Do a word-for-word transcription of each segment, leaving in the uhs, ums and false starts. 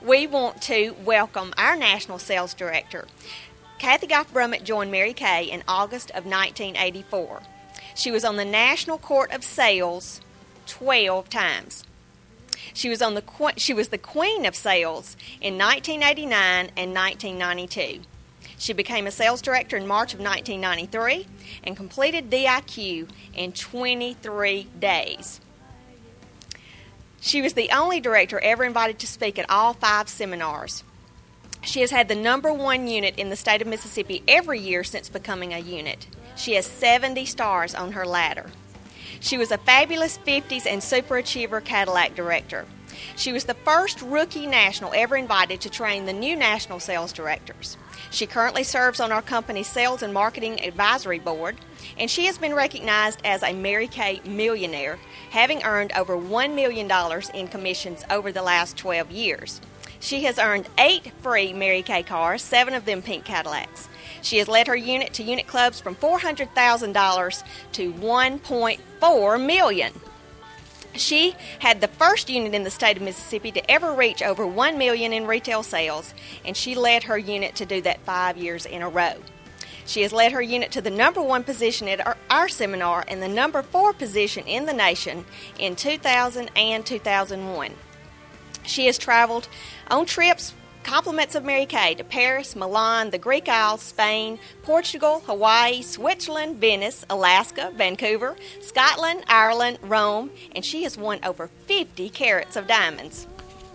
we want to welcome our National Sales Director. Kathy Goff Brummett joined Mary Kay in August of nineteen eighty-four. She was on the National Court of Sales twelve times. She was on the she was the Queen of Sales in nineteen eighty-nine and nineteen ninety-two. She became a sales director in March of nineteen ninety-three and completed D I Q in twenty-three days. She was the only director ever invited to speak at all five seminars. She has had the number one unit in the state of Mississippi every year since becoming a unit. She has seventy stars on her ladder. She was a fabulous fifties and Superachiever Cadillac director. She was the first rookie national ever invited to train the new national sales directors. She currently serves on our company's Sales and Marketing Advisory Board, and she has been recognized as a Mary Kay millionaire, having earned over one million dollars in commissions over the last twelve years. She has earned eight free Mary Kay cars, seven of them pink Cadillacs. She has led her unit to unit clubs from four hundred thousand dollars to one point four million dollars. She had the first unit in the state of Mississippi to ever reach over one million dollars in retail sales, and she led her unit to do that five years in a row. She has led her unit to the number one position at our, our seminar and the number four position in the nation in two thousand and two thousand one. She has traveled on trips, compliments of Mary Kay, to Paris, Milan, the Greek Isles, Spain, Portugal, Hawaii, Switzerland, Venice, Alaska, Vancouver, Scotland, Ireland, Rome, and she has won over fifty carats of diamonds.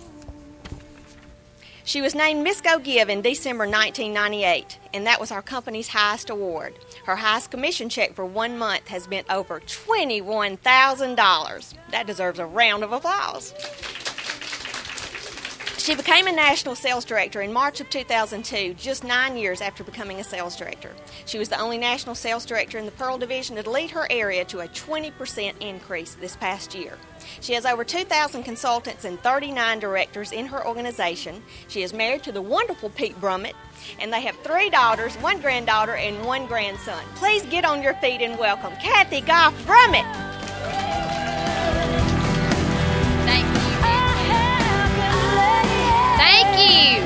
She was named Miss Go Give in December nineteen ninety-eight, and that was our company's highest award. Her highest commission check for one month has been over twenty-one thousand dollars. That deserves a round of applause. She became a national sales director in March of two thousand two, just nine years after becoming a sales director. She was the only national sales director in the Pearl Division to lead her area to a twenty percent increase this past year. She has over two thousand consultants and thirty-nine directors in her organization. She is married to the wonderful Pete Brummett, and they have three daughters, one granddaughter, and one grandson. Please get on your feet and welcome Kathy Goff Brummett. Thank you.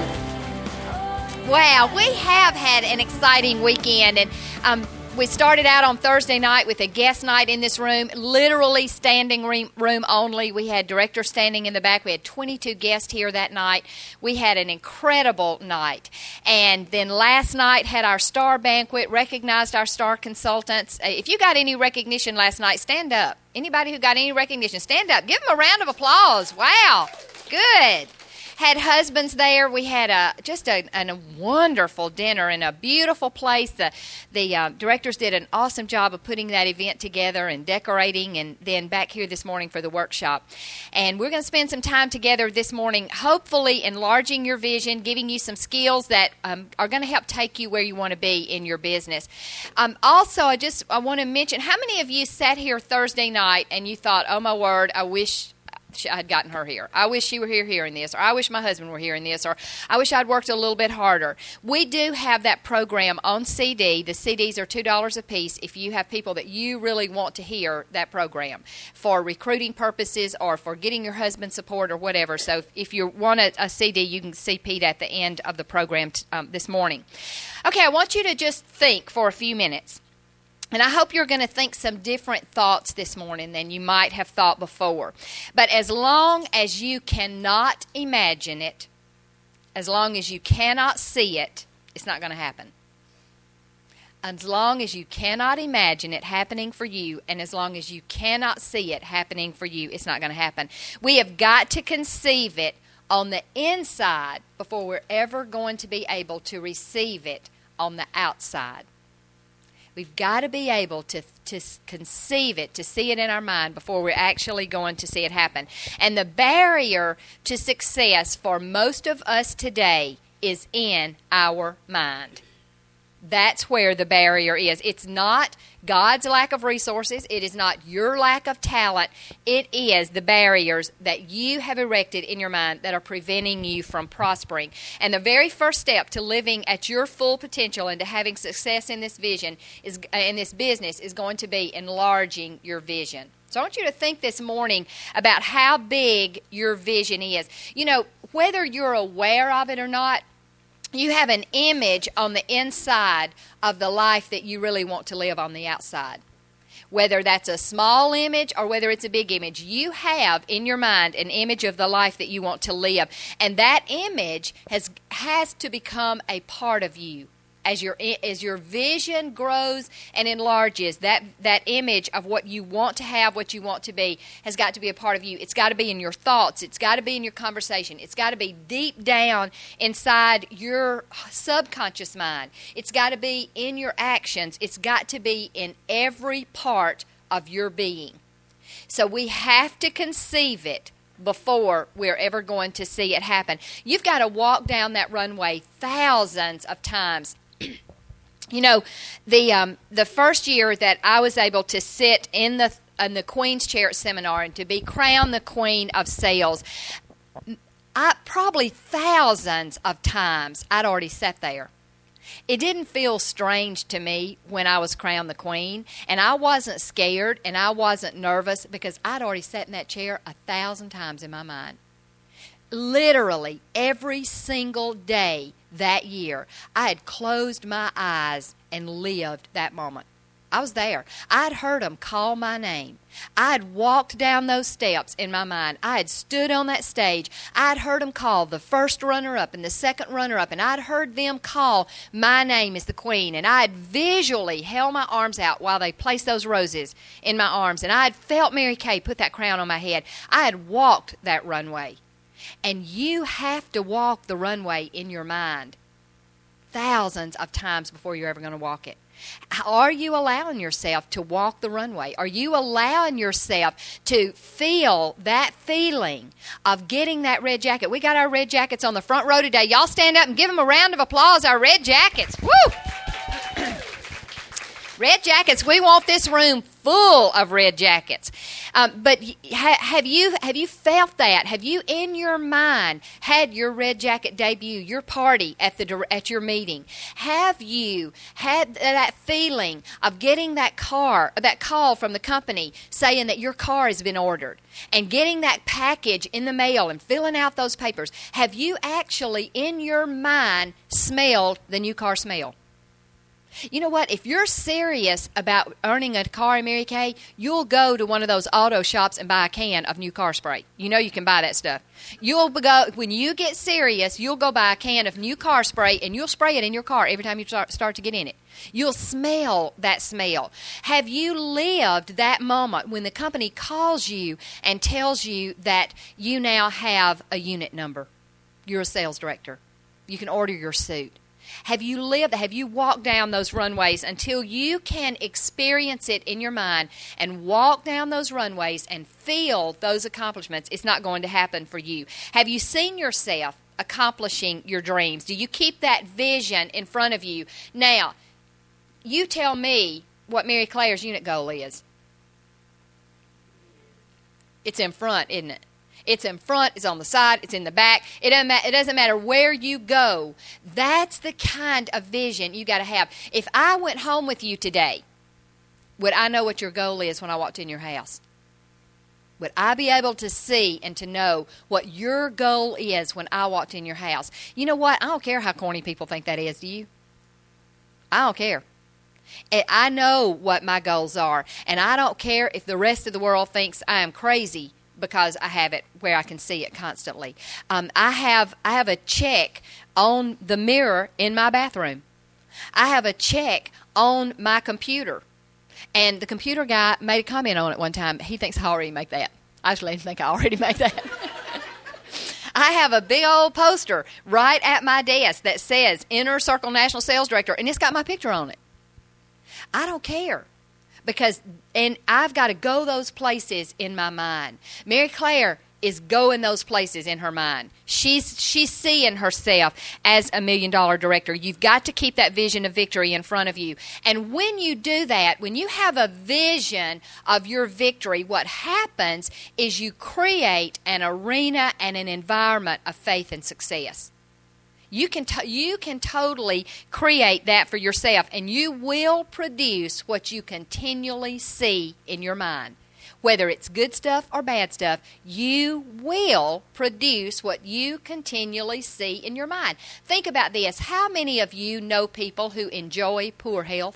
Wow, we have had an exciting weekend, and um, we started out on Thursday night with a guest night in this room, literally standing room only. We had directors standing in the back. We had twenty-two guests here that night. We had an incredible night. And then last night had our star banquet, recognized our star consultants. If you got any recognition last night, stand up. Anybody who got any recognition, stand up. Give them a round of applause. Wow, good. Had husbands there. We had a just a, a wonderful dinner in a beautiful place. The the uh, directors did an awesome job of putting that event together and decorating, and then back here this morning for the workshop. And we're going to spend some time together this morning, hopefully enlarging your vision, giving you some skills that um, are going to help take you where you want to be in your business. Um, also, I just I want to mention, how many of you sat here Thursday night and you thought, oh my word, I wish I had gotten her here. I wish she were here hearing this, or I wish my husband were hearing this, or I wish I'd worked a little bit harder. We do have that program on C D. The C Ds are two dollars a piece if you have people that you really want to hear that program for recruiting purposes or for getting your husband support or whatever. So if you want a, a C D, you can see Pete at the end of the program t- um, this morning. Okay, I want you to just think for a few minutes. And I hope you're going to think some different thoughts this morning than you might have thought before. But as long as you cannot imagine it, as long as you cannot see it, it's not going to happen. As long as you cannot imagine it happening for you, and as long as you cannot see it happening for you, it's not going to happen. We have got to conceive it on the inside before we're ever going to be able to receive it on the outside. We've got to be able to to conceive it, to see it in our mind before we're actually going to see it happen. And the barrier to success for most of us today is in our mind. That's where the barrier is. It's not God's lack of resources. It is not your lack of talent. It is the barriers that you have erected in your mind that are preventing you from prospering. And the very first step to living at your full potential and to having success in this vision is in this business is going to be enlarging your vision. So I want you to think this morning about how big your vision is. You know, whether you're aware of it or not, you have an image on the inside of the life that you really want to live on the outside. Whether that's a small image or whether it's a big image, you have in your mind an image of the life that you want to live. And that image has has to become a part of you. As your as your vision grows and enlarges, that, that image of what you want to have, what you want to be, has got to be a part of you. It's got to be in your thoughts. It's got to be in your conversation. It's got to be deep down inside your subconscious mind. It's got to be in your actions. It's got to be in every part of your being. So we have to conceive it before we're ever going to see it happen. You've got to walk down that runway thousands of times. You know, the um, the first year that I was able to sit in the in the Queen's Chair at Seminar and to be crowned the Queen of Sales, I probably thousands of times I'd already sat there. It didn't feel strange to me when I was crowned the Queen, and I wasn't scared and I wasn't nervous because I'd already sat in that chair a thousand times in my mind. Literally every single day that year, I had closed my eyes and lived that moment. I was there. I'd heard them call my name. I had walked down those steps in my mind. I had stood on that stage. I'd heard them call the first runner-up and the second runner-up, and I'd heard them call my name as the Queen, and I had visually held my arms out while they placed those roses in my arms, and I had felt Mary Kay put that crown on my head. I had walked that runway. And you have to walk the runway in your mind thousands of times before you're ever going to walk it. Are you allowing yourself to walk the runway? Are you allowing yourself to feel that feeling of getting that red jacket? We got our red jackets on the front row today. Y'all stand up and give them a round of applause, our red jackets. Woo! Red jackets, we want this room full of red jackets. Um, but ha- have you have you felt that? Have you in your mind had your red jacket debut, your party at the at your meeting? Have you had that feeling of getting that car, that call from the company saying that your car has been ordered, and getting that package in the mail and filling out those papers? Have you actually in your mind smelled the new car smell? You know what? If you're serious about earning a car in Mary Kay, you'll go to one of those auto shops and buy a can of new car spray. You know you can buy that stuff. You'll go when you get serious, you'll go buy a can of new car spray, and you'll spray it in your car every time you start, start to get in it. You'll smell that smell. Have you lived that moment when the company calls you and tells you that you now have a unit number? You're a sales director. You can order your suit. Have you lived, have you walked down those runways until you can experience it in your mind and walk down those runways and feel those accomplishments? It's not going to happen for you. Have you seen yourself accomplishing your dreams? Do you keep that vision in front of you? Now, you tell me what Mary Claire's unit goal is. It's in front, isn't it? It's in front, it's on the side, it's in the back. It doesn't, ma- it doesn't matter where you go. That's the kind of vision you got to have. If I went home with you today, would I know what your goal is when I walked in your house? Would I be able to see and to know what your goal is when I walked in your house? You know what? I don't care how corny people think that is, do you? I don't care. I know what my goals are, and I don't care if the rest of the world thinks I am crazy because I have it where I can see it constantly. Um, I have I have a check on the mirror in my bathroom. I have a check on my computer. And the computer guy made a comment on it one time. He thinks I already make that. I actually think I already make that. I have a big old poster right at my desk that says Inner Circle National Sales Director, and it's got my picture on it. I don't care. Because, and I've got to go those places in my mind. Mary Claire is going those places in her mind. She's she's seeing herself as a million-dollar director. You've got to keep that vision of victory in front of you. And when you do that, when you have a vision of your victory, what happens is you create an arena and an environment of faith and success. You can to- you can totally create that for yourself, and you will produce what you continually see in your mind. Whether it's good stuff or bad stuff, you will produce what you continually see in your mind. Think about this. How many of you know people who enjoy poor health?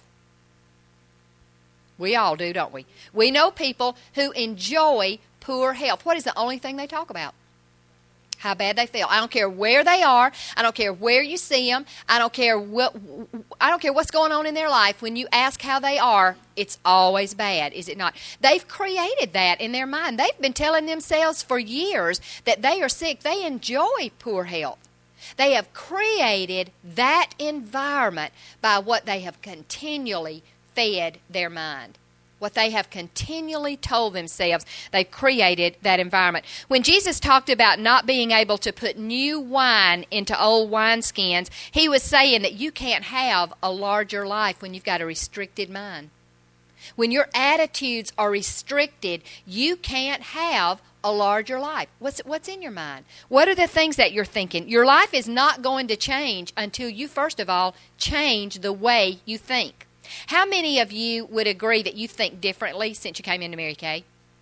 We all do, don't we? We know people who enjoy poor health. What is the only thing they talk about? How bad they feel. I don't care where they are. I don't care where you see them. I don't care what. I don't care what's going on in their life. When you ask how they are, it's always bad, is it not? They've created that in their mind. They've been telling themselves for years that they are sick. They enjoy poor health. They have created that environment by what they have continually fed their mind. What they have continually told themselves, they've created that environment. When Jesus talked about not being able to put new wine into old wineskins, he was saying that you can't have a larger life when you've got a restricted mind. When your attitudes are restricted, you can't have a larger life. What's what's in your mind? What are the things that you're thinking? Your life is not going to change until you, first of all, change the way you think. How many of you would agree that you think differently since you came into Mary Kay?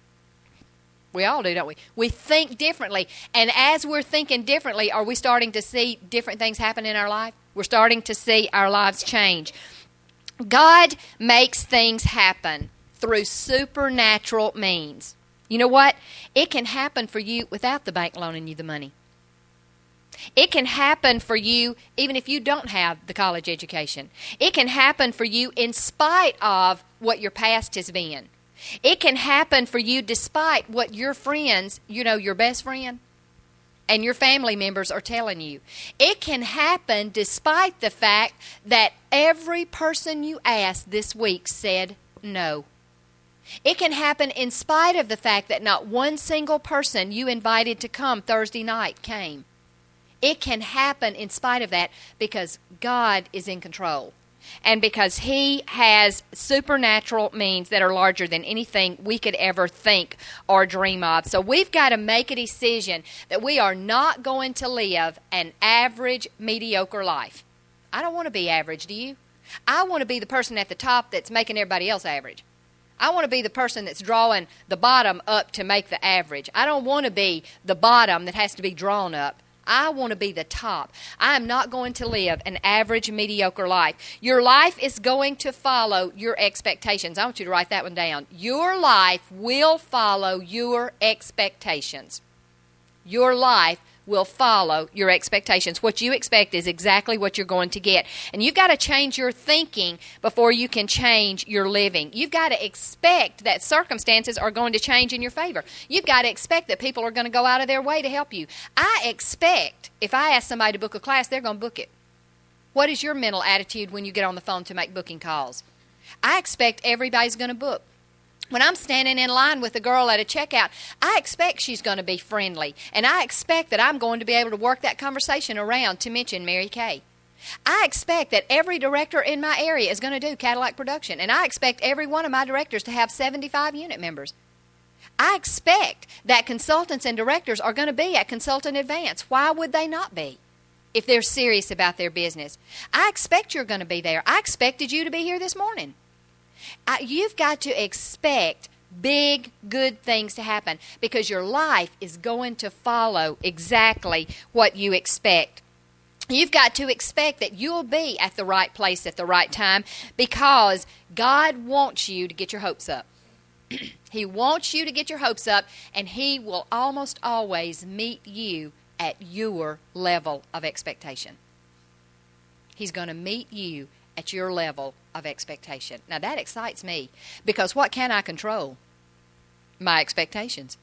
We all do, don't we? We think differently. And as we're thinking differently, are we starting to see different things happen in our life? We're starting to see our lives change. God makes things happen through supernatural means. You know what? It can happen for you without the bank loaning you the money. It can happen for you even if you don't have the college education. It can happen for you in spite of what your past has been. It can happen for you despite what your friends, you know, your best friend and your family members are telling you. It can happen despite the fact that every person you asked this week said no. It can happen in spite of the fact that not one single person you invited to come Thursday night came. It can happen in spite of that because God is in control and because He has supernatural means that are larger than anything we could ever think or dream of. So we've got to make a decision that we are not going to live an average, mediocre life. I don't want to be average, do you? I want to be the person at the top that's making everybody else average. I want to be the person that's drawing the bottom up to make the average. I don't want to be the bottom that has to be drawn up. I want to be the top. I am not going to live an average, mediocre life. Your life is going to follow your expectations. I want you to write that one down. Your life will follow your expectations. Your life will follow your expectations. What you expect is exactly what you're going to get. And you've got to change your thinking before you can change your living. You've got to expect that circumstances are going to change in your favor. You've got to expect that people are going to go out of their way to help you. I expect if I ask somebody to book a class, they're going to book it. What is your mental attitude when you get on the phone to make booking calls? I expect everybody's going to book. When I'm standing in line with a girl at a checkout, I expect she's going to be friendly, and I expect that I'm going to be able to work that conversation around to mention Mary Kay. I expect that every director in my area is going to do Cadillac production, and I expect every one of my directors to have seventy-five unit members. I expect that consultants and directors are going to be at Consultant Advance. Why would they not be if they're serious about their business? I expect you're going to be there. I expected you to be here this morning. I, you've got to expect big, good things to happen because your life is going to follow exactly what you expect. You've got to expect that you'll be at the right place at the right time because God wants you to get your hopes up. He wants you to get your hopes up, and He will almost always meet you at your level of expectation. He's going to meet you at your level of expectation. Now, that excites me because what can I control? My expectations.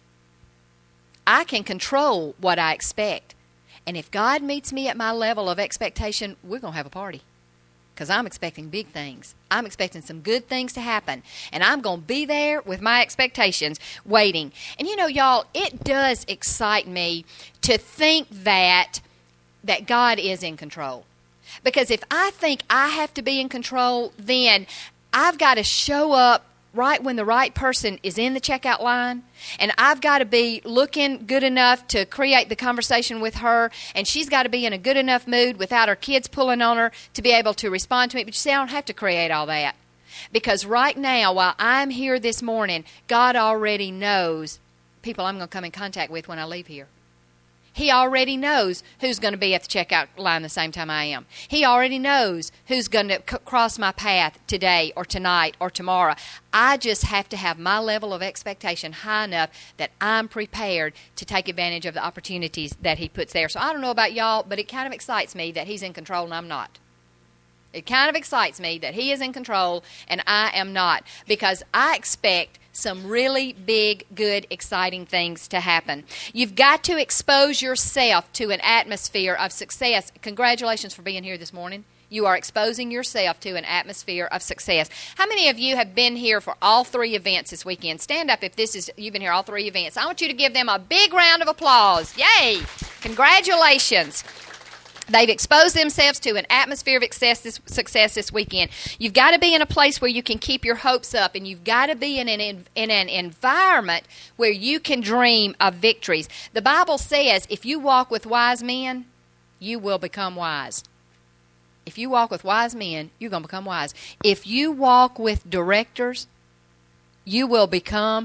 I can control what I expect. And if God meets me at my level of expectation, we're going to have a party because I'm expecting big things. I'm expecting some good things to happen. And I'm going to be there with my expectations waiting. And you know, y'all, it does excite me to think that that God is in control. Because if I think I have to be in control, then I've got to show up right when the right person is in the checkout line, and I've got to be looking good enough to create the conversation with her, and she's got to be in a good enough mood without her kids pulling on her to be able to respond to me. But you see, I don't have to create all that. Because right now, while I'm here this morning, God already knows people I'm going to come in contact with when I leave here. He already knows who's going to be at the checkout line the same time I am. He already knows who's going to c- cross my path today or tonight or tomorrow. I just have to have my level of expectation high enough that I'm prepared to take advantage of the opportunities that he puts there. So I don't know about y'all, but it kind of excites me that he's in control and I'm not. It kind of excites me that he is in control and I am not, because I expect some really big, good, exciting things to happen. You've got to expose yourself to an atmosphere of success. Congratulations for being here this morning. You are exposing yourself to an atmosphere of success. How many of you have been here for all three events this weekend? Stand up if this is you've been here all three events. I want you to give them a big round of applause. Yay! Congratulations. They've exposed themselves to an atmosphere of success this, success this weekend. You've got to be in a place where you can keep your hopes up, and you've got to be in an, in an environment where you can dream of victories. The Bible says if you walk with wise men, you will become wise. If you walk with wise men, you're going to become wise. If you walk with directors, you will become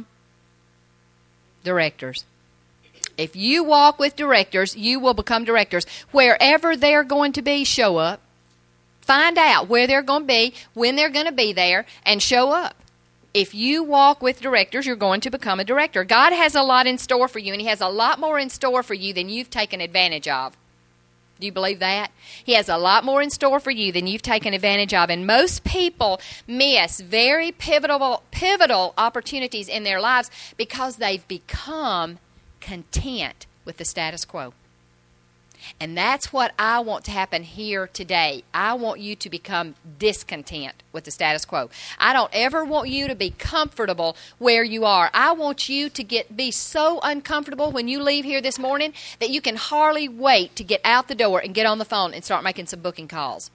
directors. If you walk with directors, you will become directors. Wherever they're going to be, show up. Find out where they're going to be, when they're going to be there, and show up. If you walk with directors, you're going to become a director. God has a lot in store for you, and he has a lot more in store for you than you've taken advantage of. Do you believe that? He has a lot more in store for you than you've taken advantage of. And most people miss very pivotal, pivotal opportunities in their lives because they've become content with the status quo. And that's what I want to happen here today. I want you to become discontent with the status quo. I don't ever want you to be comfortable where you are. I want you to get be so uncomfortable when you leave here this morning that you can hardly wait to get out the door and get on the phone and start making some booking calls.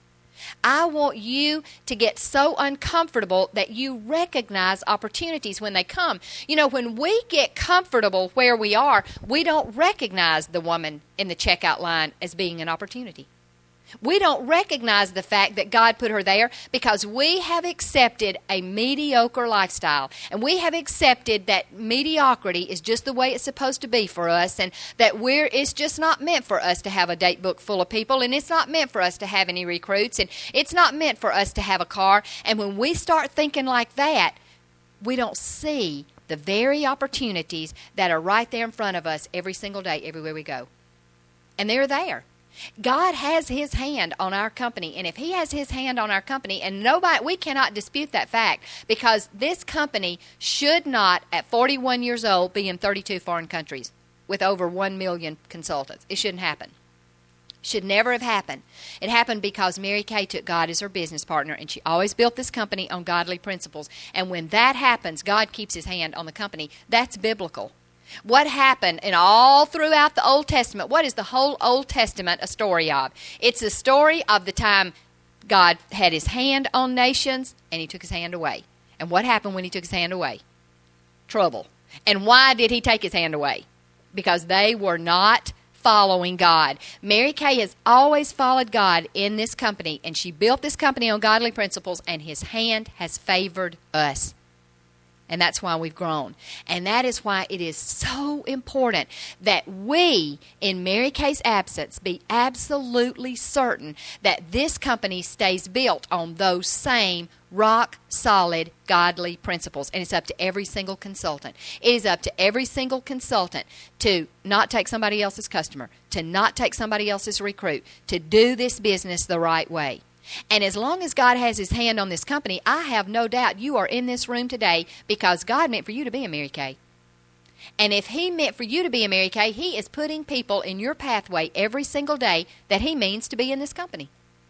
I want you to get so uncomfortable that you recognize opportunities when they come. You know, when we get comfortable where we are, we don't recognize the woman in the checkout line as being an opportunity. We don't recognize the fact that God put her there because we have accepted a mediocre lifestyle. And we have accepted that mediocrity is just the way it's supposed to be for us, and that we're it's just not meant for us to have a date book full of people, and it's not meant for us to have any recruits, and it's not meant for us to have a car. And when we start thinking like that, we don't see the very opportunities that are right there in front of us every single day, everywhere we go. And they're there. God has his hand on our company, and if he has his hand on our company, and nobody, we cannot dispute that fact, because this company should not, at forty-one years old, be in thirty-two foreign countries with over one million consultants. It shouldn't happen. Should never have happened. It happened because Mary Kay took God as her business partner, and she always built this company on godly principles. And when that happens, God keeps his hand on the company. That's biblical. What happened in all throughout the Old Testament? What is the whole Old Testament a story of? It's a story of the time God had his hand on nations and he took his hand away. And what happened when he took his hand away? Trouble. And why did he take his hand away? Because they were not following God. Mary Kay has always followed God in this company, and she built this company on godly principles, and his hand has favored us. And that's why we've grown. And that is why it is so important that we, in Mary Kay's absence, be absolutely certain that this company stays built on those same rock-solid, godly principles. And it's up to every single consultant. It is up to every single consultant to not take somebody else's customer, to not take somebody else's recruit, to do this business the right way. And as long as God has his hand on this company, I have no doubt you are in this room today because God meant for you to be a Mary Kay. And if he meant for you to be a Mary Kay, he is putting people in your pathway every single day that he means to be in this company.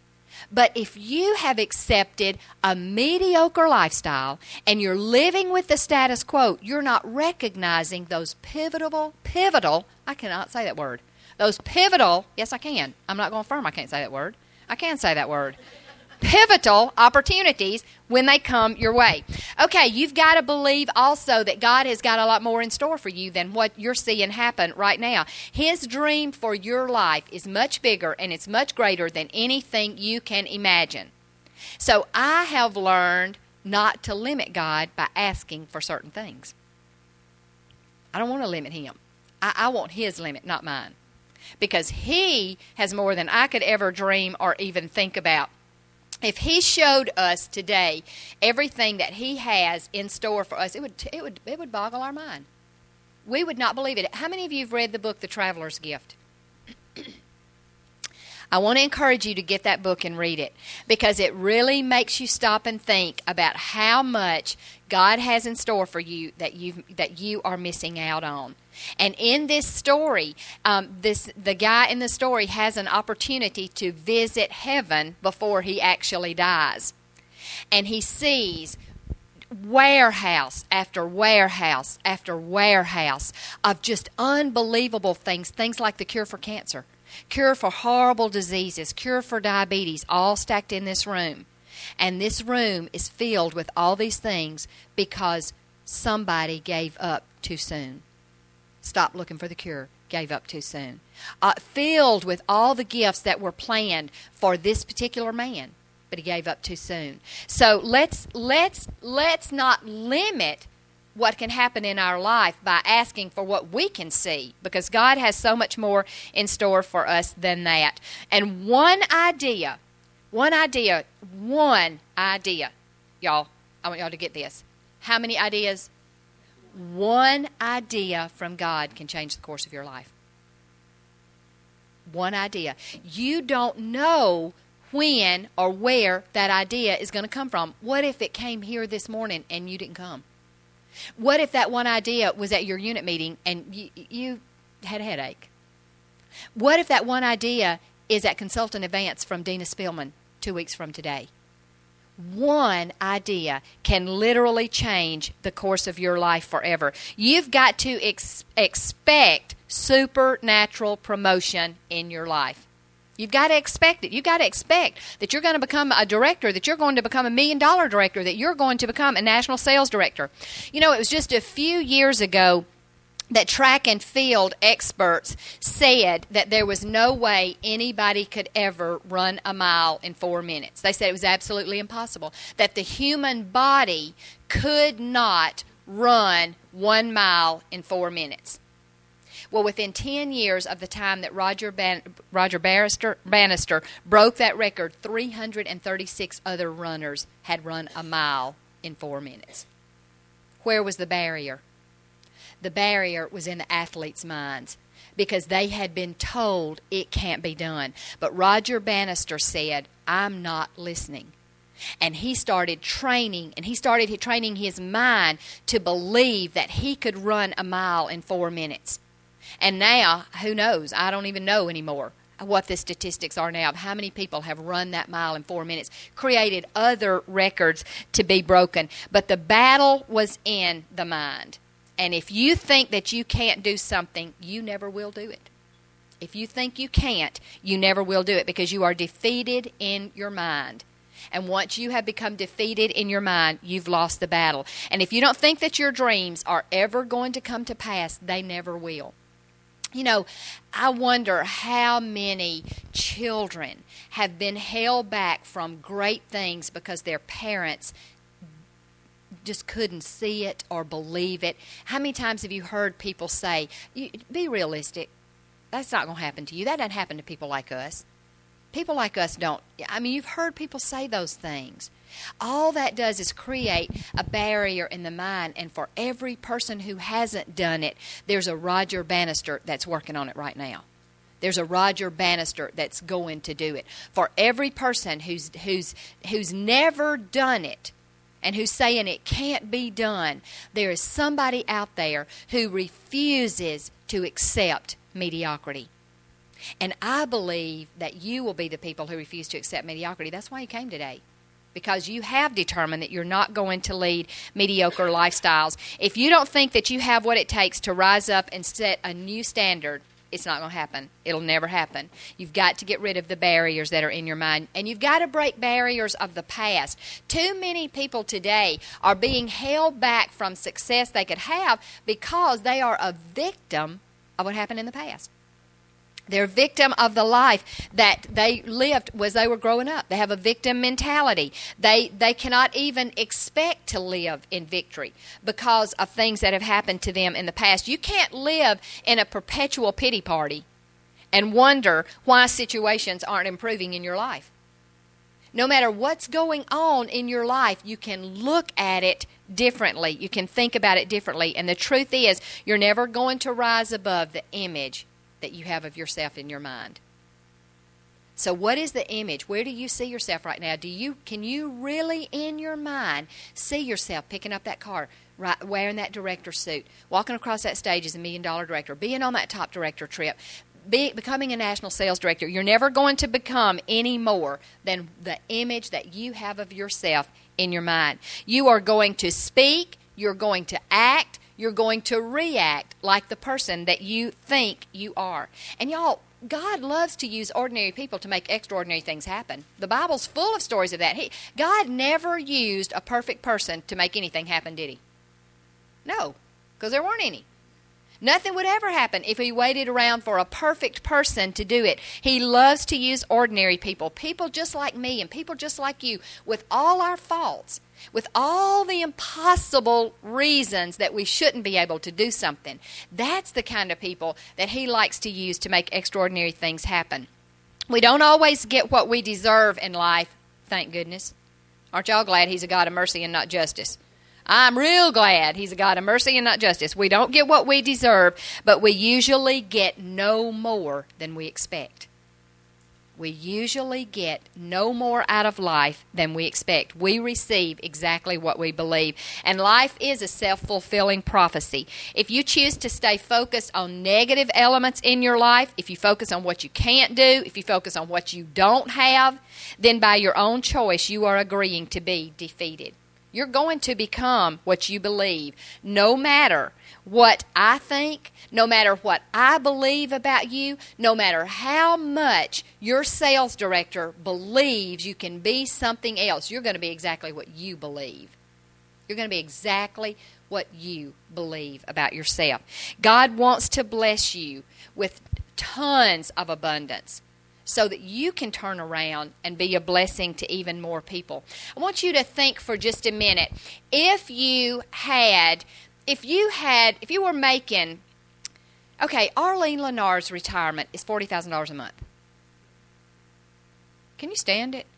But if you have accepted a mediocre lifestyle and you're living with the status quo, you're not recognizing those pivotal, pivotal, I cannot say that word, those pivotal, yes I can, I'm not going to affirm I can't say that word. I can say that word. Pivotal opportunities when they come your way. Okay, you've got to believe also that God has got a lot more in store for you than what you're seeing happen right now. His dream for your life is much bigger and it's much greater than anything you can imagine. So I have learned not to limit God by asking for certain things. I don't want to limit him. I, I want his limit, not mine. Because he has more than I could ever dream or even think about. If he showed us today everything that he has in store for us, it would it would it would boggle our mind. We would not believe it. How many of you have read the book The Traveler's Gift? I want to encourage you to get that book and read it, because it really makes you stop and think about how much God has in store for you that you that you are missing out on. And in this story, um, this the guy in the story has an opportunity to visit heaven before he actually dies. And he sees warehouse after warehouse after warehouse of just unbelievable things, things like the cure for cancer, cure for horrible diseases, cure for diabetes, all stacked in this room. And this room is filled with all these things because somebody gave up too soon. Stopped looking for the cure, gave up too soon. Uh, filled with all the gifts that were planned for this particular man, but he gave up too soon. So let's let's let's not limit what can happen in our life by asking for what we can see, because God has so much more in store for us than that. And one idea, one idea, one idea, y'all, I want y'all to get this. How many ideas? One idea from God can change the course of your life. One idea. You don't know when or where that idea is going to come from. What if it came here this morning and you didn't come? What if that one idea was at your unit meeting and you, you had a headache? What if that one idea is at Consultant Advance from Dina Spillman two weeks from today? One idea can literally change the course of your life forever. You've got to ex- expect supernatural promotion in your life. You've got to expect it. You've got to expect that you're going to become a director, that you're going to become a million-dollar director, that you're going to become a national sales director. You know, it was just a few years ago that track and field experts said that there was no way anybody could ever run a mile in four minutes. They said it was absolutely impossible, that the human body could not run one mile in four minutes. Well, within ten years of the time that Roger Ban- Roger Bannister, Bannister broke that record, three hundred thirty-six other runners had run a mile in four minutes. Where was the barrier? The barrier was in the athletes' minds, because they had been told it can't be done. But Roger Bannister said, I'm not listening. And he started training, and he started training his mind to believe that he could run a mile in four minutes. And now, who knows? I don't even know anymore what the statistics are now of how many people have run that mile in four minutes, created other records to be broken. But the battle was in the mind. And if you think that you can't do something, you never will do it. If you think you can't, you never will do it, because you are defeated in your mind. And once you have become defeated in your mind, you've lost the battle. And if you don't think that your dreams are ever going to come to pass, they never will. You know, I wonder how many children have been held back from great things because their parents just couldn't see it or believe it. How many times have you heard people say, be realistic, that's not going to happen to you. That doesn't happen to people like us. People like us don't. I mean, you've heard people say those things. All that does is create a barrier in the mind, and for every person who hasn't done it, there's a Roger Bannister that's working on it right now. There's a Roger Bannister that's going to do it. For every person who's who's who's never done it and who's saying it can't be done, there is somebody out there who refuses to accept mediocrity. And I believe that you will be the people who refuse to accept mediocrity. That's why you came today, because you have determined that you're not going to lead mediocre lifestyles. If you don't think that you have what it takes to rise up and set a new standard, it's not going to happen. It'll never happen. You've got to get rid of the barriers that are in your mind, and you've got to break barriers of the past. Too many people today are being held back from success they could have because they are a victim of what happened in the past. They're victim of the life that they lived as they were growing up. They have a victim mentality. They they cannot even expect to live in victory because of things that have happened to them in the past. You can't live in a perpetual pity party and wonder why situations aren't improving in your life. No matter what's going on in your life, you can look at it differently. You can think about it differently. And the truth is, you're never going to rise above the image that you have of yourself in your mind. So what is the image? Where do you see yourself right now? Do you can you really in your mind see yourself picking up that car, right, wearing that director suit, walking across that stage as a million dollar director, being on that top director trip, be, becoming a national sales director? You're never going to become any more than the image that you have of yourself in your mind. You are going to speak, you're going to act, you're going to react like the person that you think you are. And y'all, God loves to use ordinary people to make extraordinary things happen. The Bible's full of stories of that. He, God never used a perfect person to make anything happen, did he? No, because there weren't any. Nothing would ever happen if he waited around for a perfect person to do it. He loves to use ordinary people, people just like me and people just like you, with all our faults, with all the impossible reasons that we shouldn't be able to do something. That's the kind of people that he likes to use to make extraordinary things happen. We don't always get what we deserve in life, thank goodness. Aren't y'all glad he's a God of mercy and not justice? I'm real glad he's a God of mercy and not justice. We don't get what we deserve, but we usually get no more than we expect. We usually get no more out of life than we expect. We receive exactly what we believe. And life is a self-fulfilling prophecy. If you choose to stay focused on negative elements in your life, if you focus on what you can't do, if you focus on what you don't have, then by your own choice you are agreeing to be defeated. You're going to become what you believe, no matter what I think, no matter what I believe about you, no matter how much your sales director believes you can be something else. You're going to be exactly what you believe. You're going to be exactly what you believe about yourself. God wants to bless you with tons of abundance, so that you can turn around and be a blessing to even more people. I want you to think for just a minute. If you had, if you had, if you were making, okay, Arlene Lennard's retirement is forty thousand dollars a month. Can you stand it?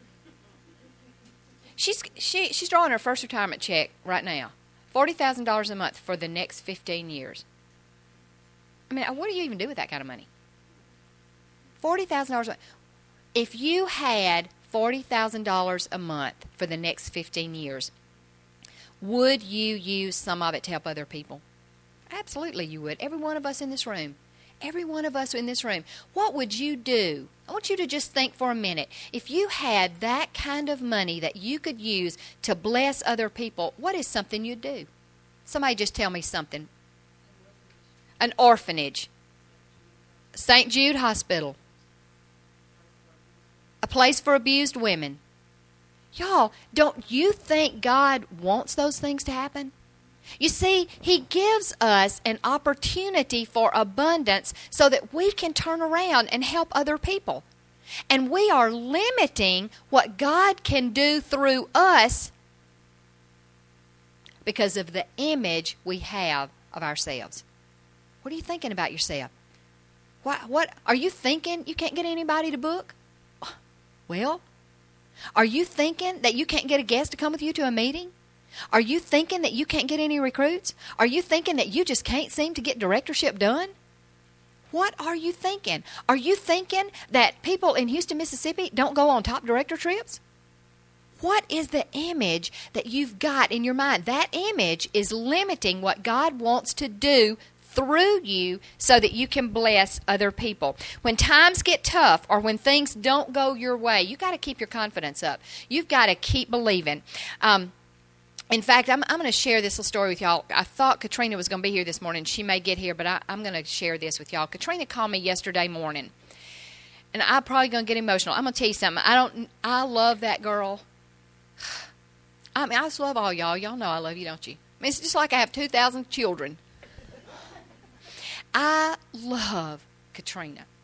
She's she she's drawing her first retirement check right now, forty thousand dollars a month for the next fifteen years. I mean, what do you even do with that kind of money? forty thousand dollars a month. If you had forty thousand dollars a month for the next fifteen years, would you use some of it to help other people? Absolutely you would. Every one of us in this room. Every one of us in this room. What would you do? I want you to just think for a minute. If you had that kind of money that you could use to bless other people, what is something you'd do? Somebody just tell me something. An orphanage. Saint Jude Hospital. A place for abused women. Y'all, don't you think God wants those things to happen? You see, he gives us an opportunity for abundance so that we can turn around and help other people. And we are limiting what God can do through us because of the image we have of ourselves. What are you thinking about yourself? What, what are you thinking you can't get anybody to book? Well, are you thinking that you can't get a guest to come with you to a meeting? Are you thinking that you can't get any recruits? Are you thinking that you just can't seem to get directorship done? What are you thinking? Are you thinking that people in Houston, Mississippi don't go on top director trips? What is the image that you've got in your mind? That image is limiting what God wants to do through you so that you can bless other people. When times get tough or when things don't go your way, you got to keep your confidence up. You've got to keep believing. Um, in fact, I'm, I'm going to share this little story with y'all. I thought Katrina was going to be here this morning. She may get here, but I, I'm going to share this with y'all. Katrina called me yesterday morning, and I'm probably going to get emotional. I'm going to tell you something. I don't. I love that girl. I mean, I just love all y'all. Y'all know I love you, don't you? I mean, it's just like I have two thousand children. I love Katrina.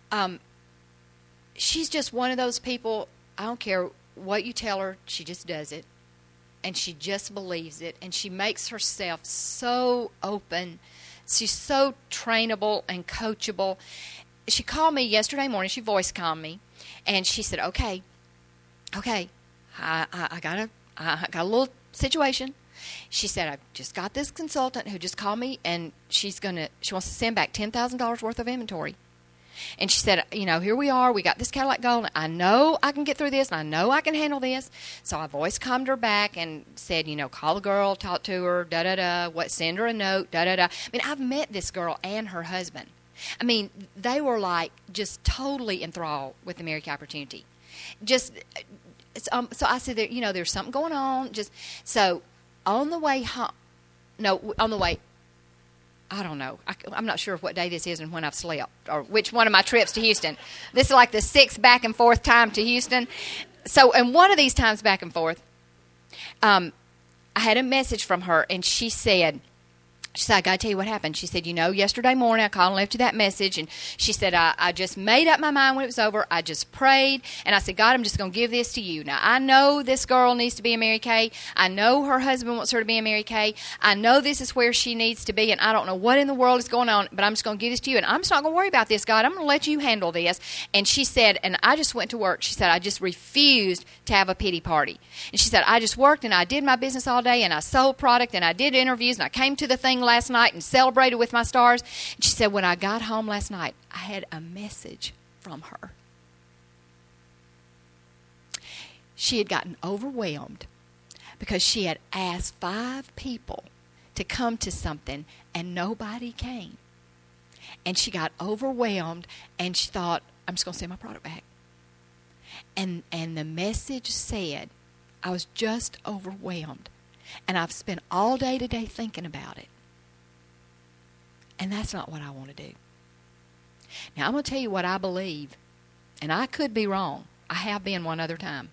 um, she's just one of those people, I don't care what you tell her, she just does it. And she just believes it. And she makes herself so open. She's so trainable and coachable. She called me yesterday morning. She voice called me. And she said, okay, okay, I, I, I got a, I got a little situation. She said, I just got this consultant who just called me, and she's going to, she wants to send back ten thousand dollars worth of inventory. And she said, you know, here we are. We got this Cadillac Gold. I know I can get through this, and I know I can handle this. So I voice calmed her back and said, you know, call the girl, talk to her, da-da-da, what, send her a note, da-da-da. I mean, I've met this girl and her husband. I mean, they were like just totally enthralled with the Mary Kay opportunity. Just, um, so I said, there, you know, there's something going on. Just so on the way home, no, on the way. I don't know. I, I'm not sure what day this is and when I've slept or which one of my trips to Houston. This is like the sixth back and forth time to Houston. So, and one of these times back and forth, um, I had a message from her, and she said, she said, I got to tell you what happened. She said, you know, yesterday morning I called and left you that message. And she said, I, I just made up my mind when it was over. I just prayed. And I said, God, I'm just going to give this to you. Now, I know this girl needs to be a Mary Kay. I know her husband wants her to be a Mary Kay. I know this is where she needs to be. And I don't know what in the world is going on, but I'm just going to give this to you. And I'm just not going to worry about this, God. I'm going to let you handle this. And she said, and I just went to work. She said, I just refused to have a pity party. And she said, I just worked and I did my business all day, and I sold product and I did interviews, and I came to the thing last night and celebrated with my stars. And she said, when I got home last night, I had a message from her. She had gotten overwhelmed because she had asked five people to come to something and nobody came. And she got overwhelmed and she thought, I'm just going to send my product back. And, and the message said, I was just overwhelmed. And I've spent all day today thinking about it. And that's not what I want to do. Now, I'm going to tell you what I believe. And I could be wrong. I have been one other time.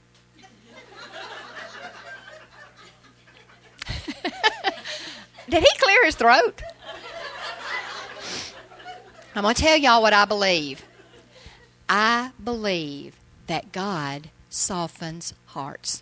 Did he clear his throat? I'm going to tell y'all what I believe. I believe that God softens hearts.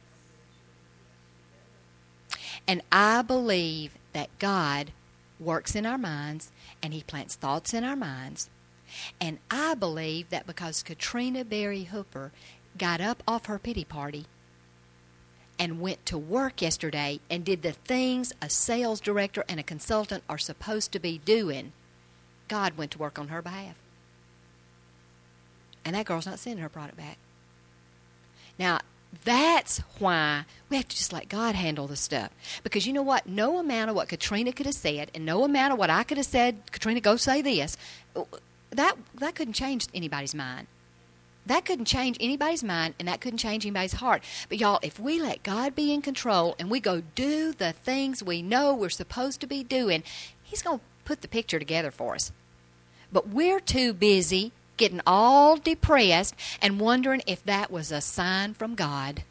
And I believe that God works in our minds, and he plants thoughts in our minds. And I believe that because Katrina Berry Hooper got up off her pity party and went to work yesterday and did the things a sales director and a consultant are supposed to be doing, God went to work on her behalf. And that girl's not sending her product back. Now, that's why we have to just let God handle the stuff. Because you know what? No amount of what Katrina could have said, and no amount of what I could have said, Katrina, go say this, that that couldn't change anybody's mind. That couldn't change anybody's mind, and that couldn't change anybody's heart. But y'all, if we let God be in control and we go do the things we know we're supposed to be doing, he's going to put the picture together for us. But we're too busy getting all depressed and wondering if that was a sign from God.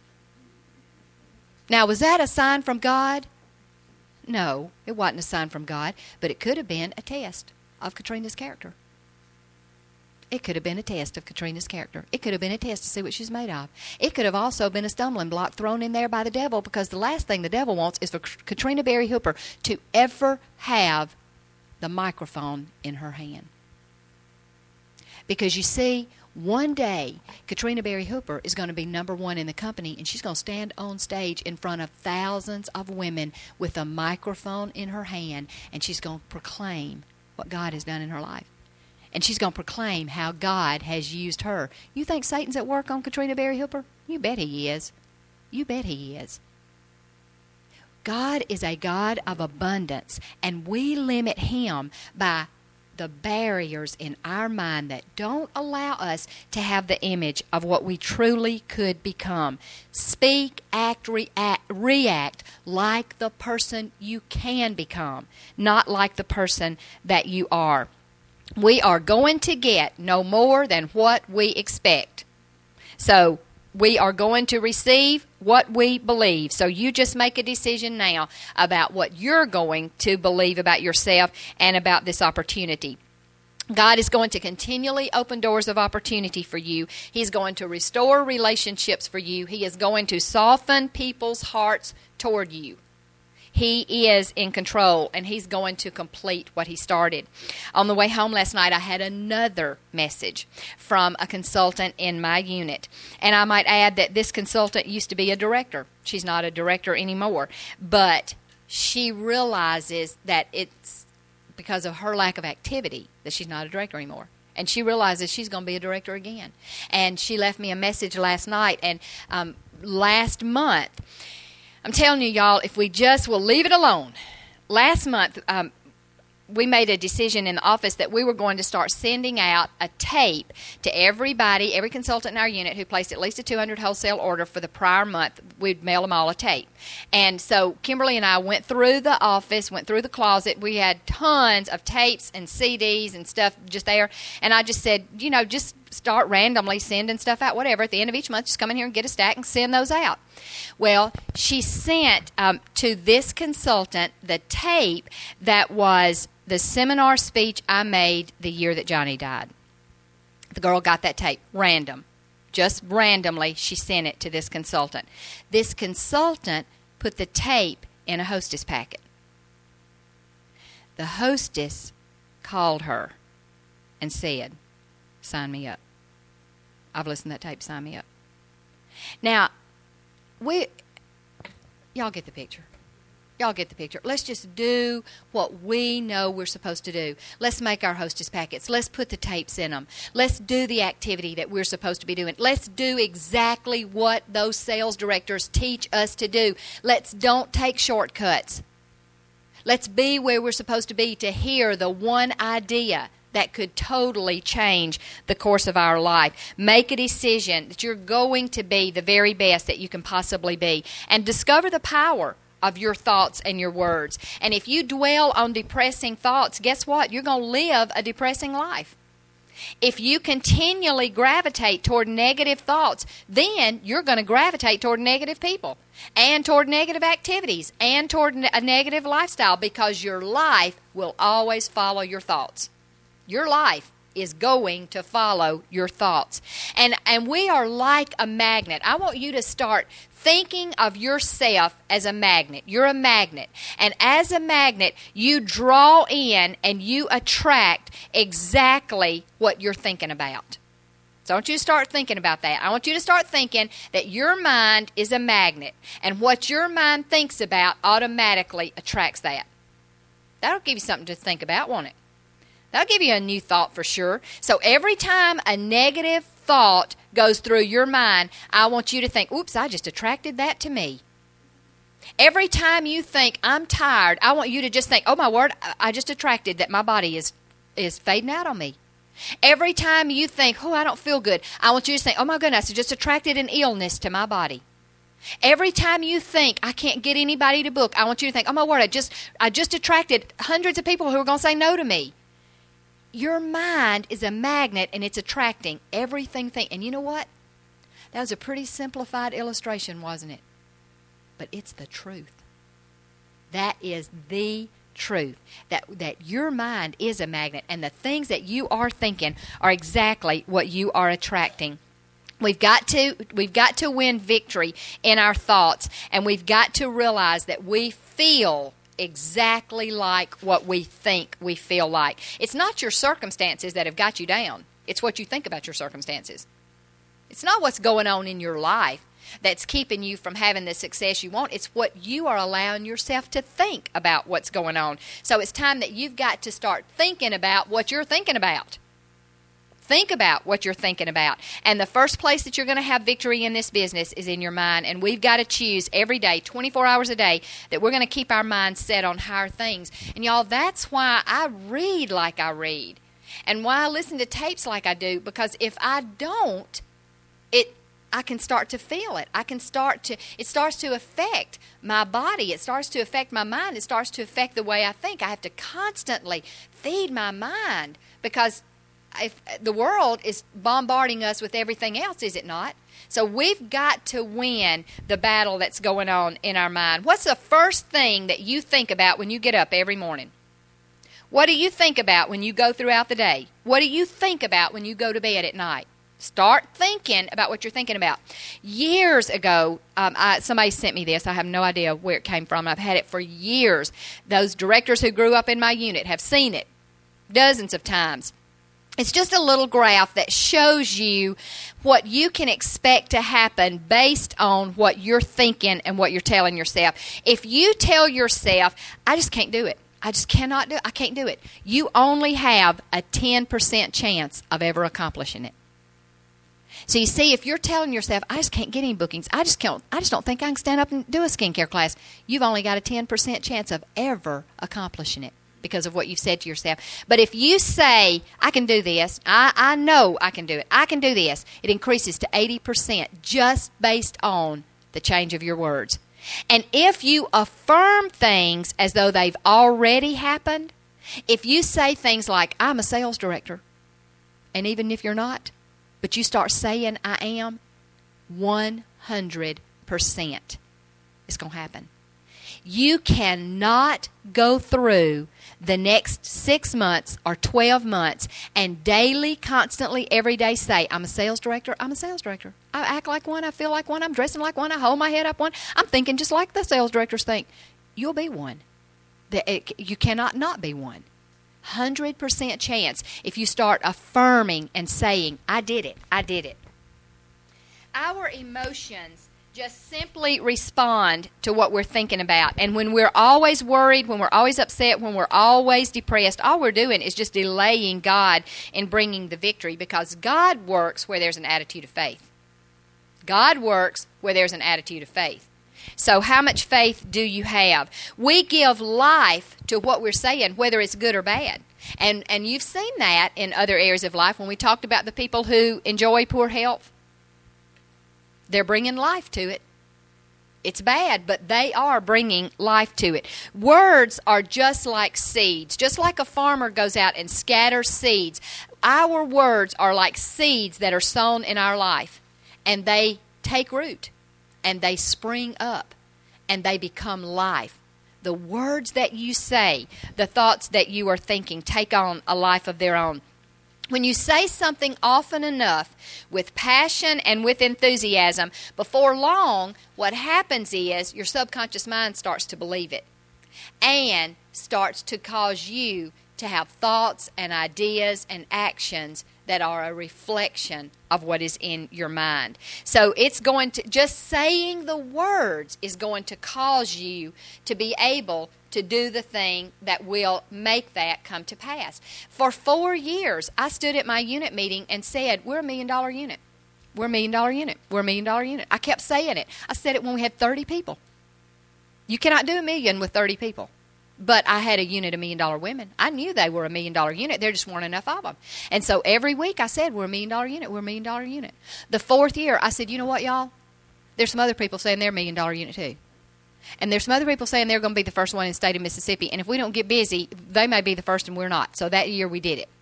Now, was that a sign from God? No, it wasn't a sign from God, but it could have been a test of Katrina's character. It could have been a test of Katrina's character. It could have been a test to see what she's made of. It could have also been a stumbling block thrown in there by the devil, because the last thing the devil wants is for Katrina Berry Hooper to ever have the microphone in her hand. Because you see, one day, Katrina Berry Hooper is going to be number one in the company, and she's going to stand on stage in front of thousands of women with a microphone in her hand, and she's going to proclaim what God has done in her life. And she's going to proclaim how God has used her. You think Satan's at work on Katrina Berry Hooper? You bet he is. You bet he is. God is a God of abundance, and we limit him by the barriers in our mind that don't allow us to have the image of what we truly could become. Speak, act, react, react like the person you can become, not like the person that you are. We are going to get no more than what we expect. So we are going to receive what we believe. So you just make a decision now about what you're going to believe about yourself and about this opportunity. God is going to continually open doors of opportunity for you. He's going to restore relationships for you. He is going to soften people's hearts toward you. He is in control, and He's going to complete what He started. On the way home last night, I had another message from a consultant in my unit. And I might add that this consultant used to be a director. She's not a director anymore. But she realizes that it's because of her lack of activity that she's not a director anymore. And she realizes she's going to be a director again. And she left me a message last night. And um, last month, I'm telling you, y'all, if we just will leave it alone. Last month, um, we made a decision in the office that we were going to start sending out a tape to everybody, every consultant in our unit who placed at least a two hundred wholesale order for the prior month. We'd mail them all a tape. And so Kimberly and I went through the office, went through the closet. We had tons of tapes and C Ds and stuff just there. And I just said, you know, just start randomly sending stuff out, whatever. At the end of each month, just come in here and get a stack and send those out. Well, she sent um, to this consultant the tape that was the seminar speech I made the year that Johnny died. The girl got that tape, random. Just randomly, she sent it to this consultant. This consultant put the tape in a hostess packet. The hostess called her and said, sign me up. I've listened to that tape, sign me up. Now, we, y'all get the picture. Y'all get the picture. Let's just do what we know we're supposed to do. Let's make our hostess packets. Let's put the tapes in them. Let's do the activity that we're supposed to be doing. Let's do exactly what those sales directors teach us to do. Let's don't take shortcuts. Let's be where we're supposed to be to hear the one idea that could totally change the course of our life. Make a decision that you're going to be the very best that you can possibly be. And discover the power of your thoughts and your words. And if you dwell on depressing thoughts, guess what? You're going to live a depressing life. If you continually gravitate toward negative thoughts, then you're going to gravitate toward negative people and toward negative activities and toward a negative lifestyle, because your life will always follow your thoughts. Your life is going to follow your thoughts. And and we are like a magnet. I want you to start thinking of yourself as a magnet. You're a magnet. And as a magnet, you draw in and you attract exactly what you're thinking about. So I want you to start thinking about that. I want you to start thinking that your mind is a magnet. And what your mind thinks about automatically attracts that. That'll give you something to think about, won't it? That'll give you a new thought for sure. So every time a negative thought goes through your mind, I want you to think, oops, I just attracted that to me. Every time you think, I'm tired, I want you to just think, oh my word, I just attracted that my body is, is fading out on me. Every time you think, oh, I don't feel good, I want you to think, oh my goodness, I just attracted an illness to my body. Every time you think, I can't get anybody to book, I want you to think, oh my word, I just, I just attracted hundreds of people who are going to say no to me. Your mind is a magnet, and it's attracting everything. Think, and you know what? That was a pretty simplified illustration, wasn't it? But it's the truth. That is the truth. That that your mind is a magnet, and the things that you are thinking are exactly what you are attracting. We've got to we've got to win victory in our thoughts, and we've got to realize that we feel exactly like what we think we feel like. It's not your circumstances that have got you down. It's what you think about your circumstances. It's not what's going on in your life that's keeping you from having the success you want. It's what you are allowing yourself to think about what's going on. So it's time that you've got to start thinking about what you're thinking about. Think about what you're thinking about. And the first place that you're going to have victory in this business is in your mind. And we've got to choose every day, twenty-four hours a day, that we're going to keep our minds set on higher things. And y'all, that's why I read like I read. And why I listen to tapes like I do. Because if I don't, it I can start to feel it. I can start to, it starts to affect my body. It starts to affect my mind. It starts to affect the way I think. I have to constantly feed my mind, because if the world is bombarding us with everything else, is it not? So we've got to win the battle that's going on in our mind. What's the first thing that you think about when you get up every morning? What do you think about when you go throughout the day? What do you think about when you go to bed at night? Start thinking about what you're thinking about. Years ago, um, I, somebody sent me this. I have no idea where it came from. I've had it for years. Those directors who grew up in my unit have seen it dozens of times. It's just a little graph that shows you what you can expect to happen based on what you're thinking and what you're telling yourself. If you tell yourself, I just can't do it. I just cannot do it. I can't do it. You only have a ten percent chance of ever accomplishing it. So you see, if you're telling yourself, I just can't get any bookings, I just can't, I just don't think I can stand up and do a skincare class, you've only got a ten percent chance of ever accomplishing it because of what you've said to yourself. But if you say, I can do this, I, I know I can do it, I can do this, it increases to eighty percent just based on the change of your words. And if you affirm things as though they've already happened, if you say things like, I'm a sales director, and even if you're not, but you start saying, I am, one hundred percent it's going to happen. You cannot go through the next six months or twelve months and daily, constantly, every day say, I'm a sales director, I'm a sales director. I act like one, I feel like one, I'm dressing like one, I hold my head up one, I'm thinking just like the sales directors think. You'll be one. You cannot not be one. one hundred percent chance if you start affirming and saying, I did it, I did it. Our emotions just simply respond to what we're thinking about. And when we're always worried, when we're always upset, when we're always depressed, all we're doing is just delaying God in bringing the victory, because God works where there's an attitude of faith. God works where there's an attitude of faith. So how much faith do you have? We give life to what we're saying, whether it's good or bad. And and you've seen that in other areas of life when we talked about the people who enjoy poor health. They're bringing life to it. It's bad, but they are bringing life to it. Words are just like seeds. Just like a farmer goes out and scatters seeds, our words are like seeds that are sown in our life. And they take root. And they spring up, and they become life. The words that you say, the thoughts that you are thinking, take on a life of their own. When you say something often enough with passion and with enthusiasm, before long, what happens is your subconscious mind starts to believe it and starts to cause you to have thoughts and ideas and actions that are a reflection of what is in your mind. So it's going to, just saying the words is going to cause you to be able to do the thing that will make that come to pass. For four years, I stood at my unit meeting and said, we're a million dollar unit. We're a million dollar unit. We're a million dollar unit. I kept saying it. I said it when we had thirty people. You cannot do a million with thirty people. But I had a unit of million-dollar women. I knew they were a million-dollar unit. There just weren't enough of them. And so every week I said, we're a million-dollar unit, we're a million-dollar unit. The fourth year, I said, you know what, y'all? There's some other people saying they're a million-dollar unit too. And there's some other people saying they're going to be the first one in the state of Mississippi. And if we don't get busy, they may be the first and we're not. So that year we did it.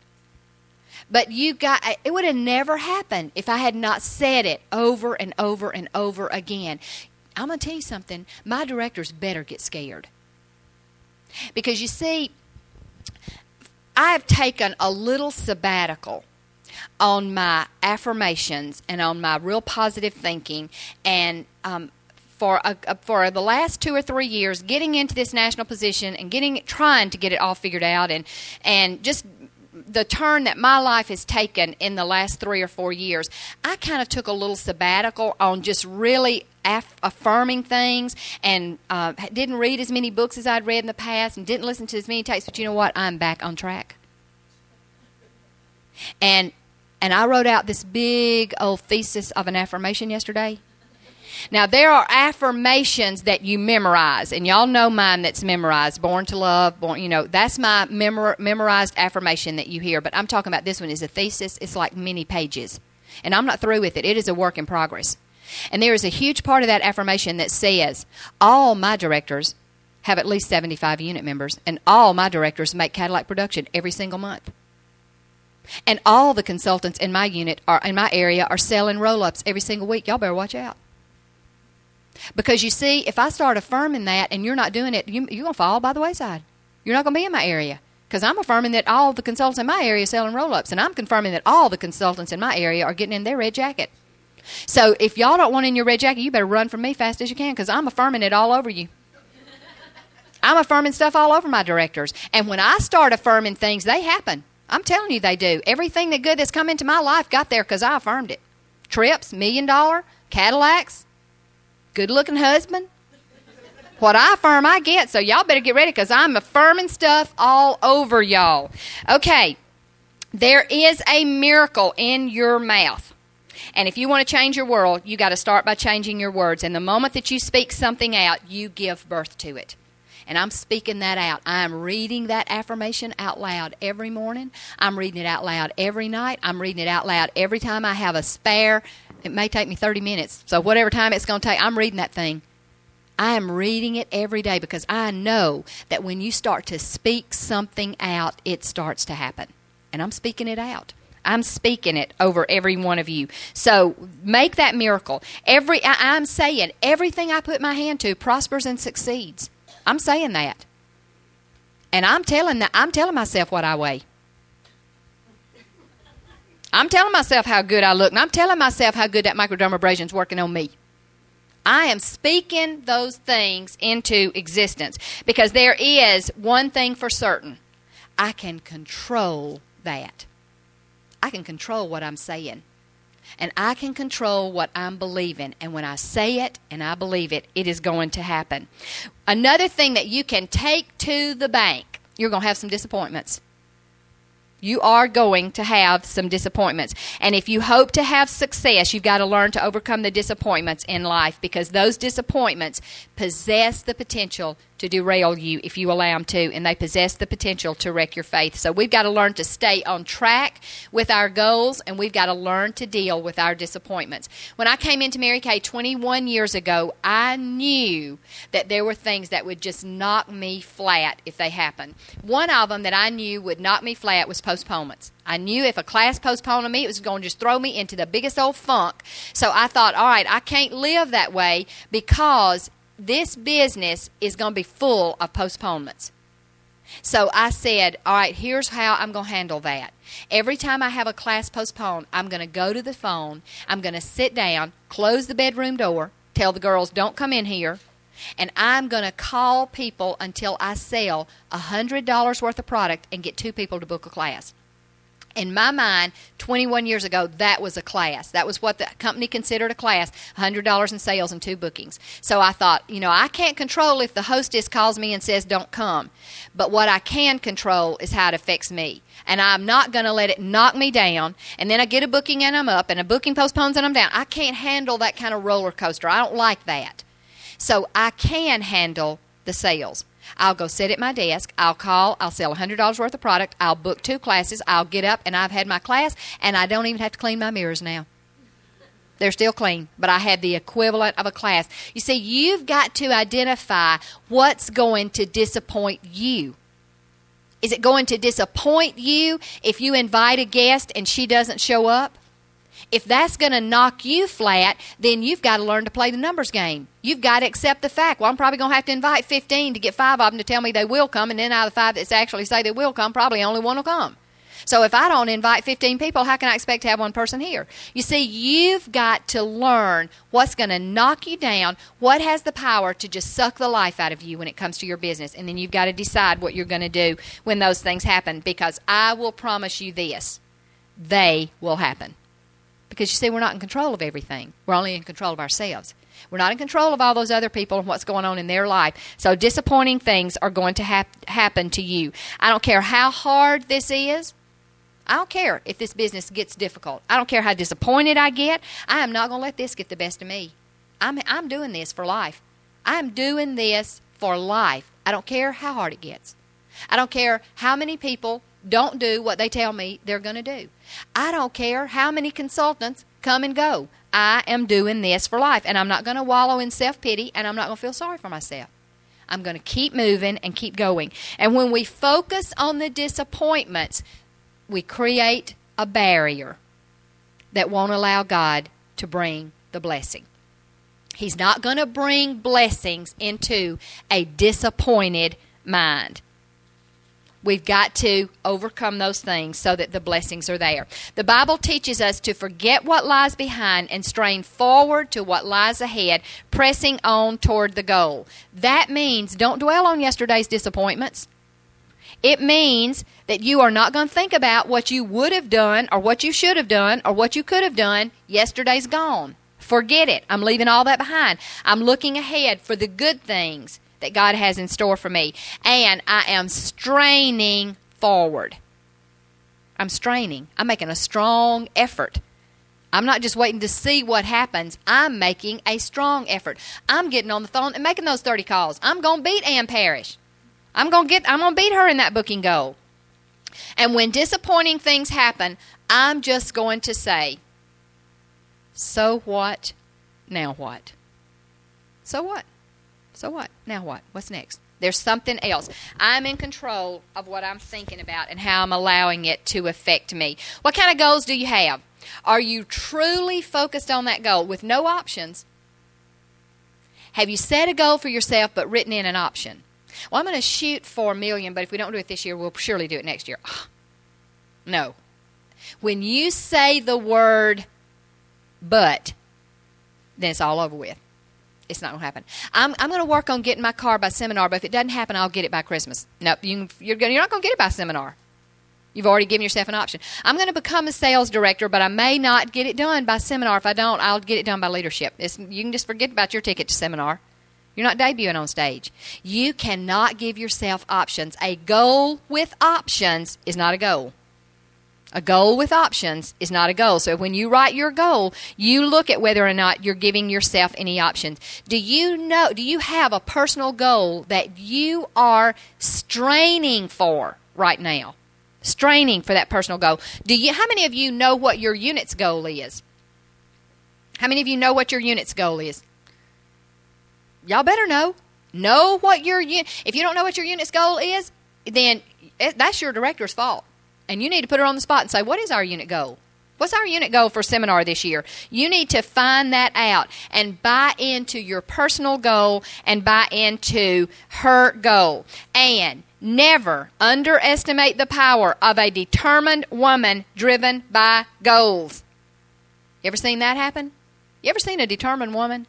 But you got, it would have never happened if I had not said it over and over and over again. I'm going to tell you something. My directors better get scared. Because you see, I have taken a little sabbatical on my affirmations and on my real positive thinking, and um, for a, for the last two or three years, getting into this national position and getting trying to get it all figured out, and and just the turn that my life has taken in the last three or four years, I kind of took a little sabbatical on just really aff- affirming things, and uh, didn't read as many books as I'd read in the past, and didn't listen to as many tapes. But you know what? I'm back on track. And and I wrote out this big old thesis of an affirmation yesterday. Now, there are affirmations that you memorize, and y'all know mine that's memorized, born to love, born, you know, that's my memor- memorized affirmation that you hear. But I'm talking about this one is a thesis. It's like many pages, and I'm not through with it. It is a work in progress. And there is a huge part of that affirmation that says, all my directors have at least seventy-five unit members, and all my directors make Cadillac production every single month. And all the consultants in my unit, are in my area, are selling roll-ups every single week. Y'all better watch out. Because you see, if I start affirming that and you're not doing it, you, you're going to fall by the wayside. You're not going to be in my area Because I'm affirming that all the consultants in my area are selling roll-ups, and I'm confirming that all the consultants in my area are getting in their red jacket. So if y'all don't want in your red jacket, you better run from me fast as you can, because I'm affirming it all over you. I'm affirming stuff all over my directors. And when I start affirming things, they happen. I'm telling you they do. Everything that good that's come into my life got there because I affirmed it. Trips, million dollar, Cadillacs, good-looking husband. What I affirm, I get. So y'all better get ready because I'm affirming stuff all over y'all. Okay, there is a miracle in your mouth. And if you want to change your world, you got to start by changing your words. And the moment that you speak something out, you give birth to it. And I'm speaking that out. I'm reading that affirmation out loud every morning. I'm reading it out loud every night. I'm reading it out loud every time I have a spare. It may take me thirty minutes. So whatever time it's going to take, I'm reading that thing. I am reading it every day because I know that when you start to speak something out, it starts to happen. And I'm speaking it out. I'm speaking it over every one of you. So make that miracle. Every I, I'm saying everything I put my hand to prospers and succeeds. I'm saying that. And I'm telling that I'm telling myself what I weigh. I'm telling myself how good I look. And I'm telling myself how good that microdermabrasion is working on me. I am speaking those things into existence because there is one thing for certain. I can control that. I can control what I'm saying. And I can control what I'm believing. And when I say it and I believe it, it is going to happen. Another thing that you can take to the bank, you're going to have some disappointments. You are going to have some disappointments. And if you hope to have success, you've got to learn to overcome the disappointments in life because those disappointments possess the potential to derail you if you allow them to, and they possess the potential to wreck your faith. So we've got to learn to stay on track with our goals, and we've got to learn to deal with our disappointments. When I came into Mary Kay twenty-one years ago, I knew that there were things that would just knock me flat if they happened. One of them that I knew would knock me flat was postponements. I knew if a class postponed me, it was going to just throw me into the biggest old funk. So I thought, all right, I can't live that way because this business is going to be full of postponements. So I said, all right, here's how I'm going to handle that. Every time I have a class postponed, I'm going to go to the phone. I'm going to sit down, close the bedroom door, tell the girls, don't come in here. And I'm going to call people until I sell one hundred dollars worth of product and get two people to book a class. In my mind, twenty-one years ago, that was a class. That was what the company considered a class, one hundred dollars in sales and two bookings. So I thought, you know, I can't control if the hostess calls me and says don't come. But what I can control is how it affects me. And I'm not going to let it knock me down. And then I get a booking and I'm up, and a booking postpones and I'm down. I can't handle that kind of roller coaster. I don't like that. So I can handle the sales. I'll go sit at my desk, I'll call, I'll sell one hundred dollars worth of product, I'll book two classes, I'll get up, and I've had my class, and I don't even have to clean my mirrors now. They're still clean, but I had the equivalent of a class. You see, you've got to identify what's going to disappoint you. Is it going to disappoint you if you invite a guest and she doesn't show up? If that's going to knock you flat, then you've got to learn to play the numbers game. You've got to accept the fact, well, I'm probably going to have to invite fifteen to get five of them to tell me they will come, and then out of the five that actually say they will come, probably only one will come. So if I don't invite fifteen people, how can I expect to have one person here? You see, you've got to learn what's going to knock you down, what has the power to just suck the life out of you when it comes to your business, and then you've got to decide what you're going to do when those things happen, because I will promise you this, they will happen. Because, you see, we're not in control of everything. We're only in control of ourselves. We're not in control of all those other people and what's going on in their life. So disappointing things are going to hap- happen to you. I don't care how hard this is. I don't care if this business gets difficult. I don't care how disappointed I get. I am not going to let this get the best of me. I'm, I'm doing this for life. I'm doing this for life. I don't care how hard it gets. I don't care how many people don't do what they tell me they're going to do. I don't care how many consultants come and go. I am doing this for life, and I'm not going to wallow in self-pity, and I'm not going to feel sorry for myself. I'm going to keep moving and keep going. And when we focus on the disappointments, we create a barrier that won't allow God to bring the blessing. He's not going to bring blessings into a disappointed mind. We've got to overcome those things so that the blessings are there. The Bible teaches us to forget what lies behind and strain forward to what lies ahead, pressing on toward the goal. That means don't dwell on yesterday's disappointments. It means that you are not going to think about what you would have done or what you should have done or what you could have done. Yesterday's gone. Forget it. I'm leaving all that behind. I'm looking ahead for the good things that God has in store for me. And I am straining forward. I'm straining. I'm making a strong effort. I'm not just waiting to see what happens. I'm making a strong effort. I'm getting on the phone and making those thirty calls. I'm going to beat Ann Parrish. I'm going to get I'm going to beat her in that booking goal. And when disappointing things happen, I'm just going to say, so what? Now what? So what? So what? Now what? What's next? There's something else. I'm in control of what I'm thinking about and how I'm allowing it to affect me. What kind of goals do you have? Are you truly focused on that goal with no options? Have you set a goal for yourself but written in an option? Well, I'm going to shoot for a million, but if we don't do it this year, we'll surely do it next year. No. When you say the word but, then it's all over with. It's not going to happen. I'm, I'm going to work on getting my car by seminar, but if it doesn't happen, I'll get it by Christmas. No, you, you're, you're not going to get it by seminar. You've already given yourself an option. I'm going to become a sales director, but I may not get it done by seminar. If I don't, I'll get it done by leadership. It's, you can just forget about your ticket to seminar. You're not debuting on stage. You cannot give yourself options. A goal with options is not a goal. A goal with options is not a goal. So when you write your goal, you look at whether or not you're giving yourself any options. Do you know, do you have a personal goal that you are straining for right now? Straining for that personal goal. Do you, how many of you know what your unit's goal is? How many of you know what your unit's goal is? Y'all better know. Know what your unit, if you don't know what your unit's goal is, then it, that's your director's fault. And you need to put her on the spot and say, what is our unit goal? What's our unit goal for seminar this year? You need to find that out and buy into your personal goal and buy into her goal. And never underestimate the power of a determined woman driven by goals. You ever seen that happen? You ever seen a determined woman?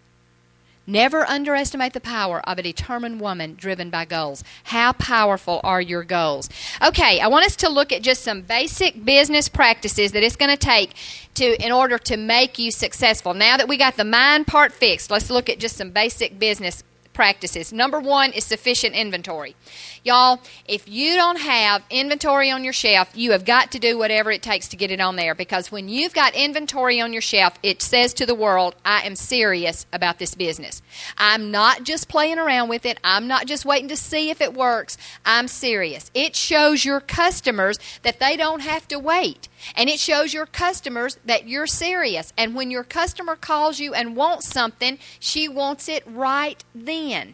Never underestimate the power of a determined woman driven by goals. How powerful are your goals? Okay, I want us to look at just some basic business practices that it's going to take to in order to make you successful. Now that we got the mind part fixed, let's look at just some basic business practices. Number one is sufficient inventory. Y'all, if you don't have inventory on your shelf, you have got to do whatever it takes to get it on there, because when you've got inventory on your shelf, it says to the world, I am serious about this business. I'm not just playing around with it. I'm not just waiting to see if it works. I'm serious. It shows your customers that they don't have to wait. And it shows your customers that you're serious. And when your customer calls you and wants something, she wants it right then.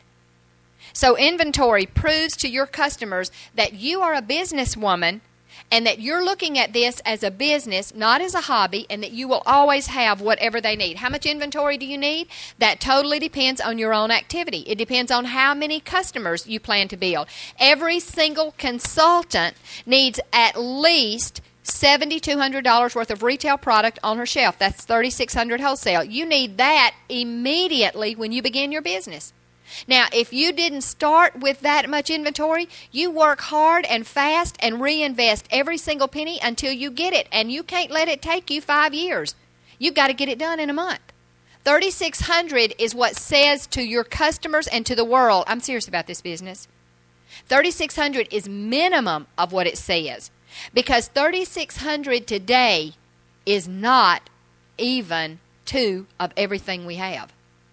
So inventory proves to your customers that you are a businesswoman and that you're looking at this as a business, not as a hobby, and that you will always have whatever they need. How much inventory do you need? That totally depends on your own activity. It depends on how many customers you plan to build. Every single consultant needs at least seven thousand two hundred dollars worth of retail product on her shelf. That's three thousand six hundred dollars wholesale. You need that immediately when you begin your business. Now, if you didn't start with that much inventory, you work hard and fast and reinvest every single penny until you get it. And you can't let it take you five years. You've got to get it done in a month. three thousand six hundred dollars is what says to your customers and to the world, I'm serious about this business. three thousand six hundred dollars is minimum of what it says. Because three thousand six hundred dollars today is not even two of everything we have.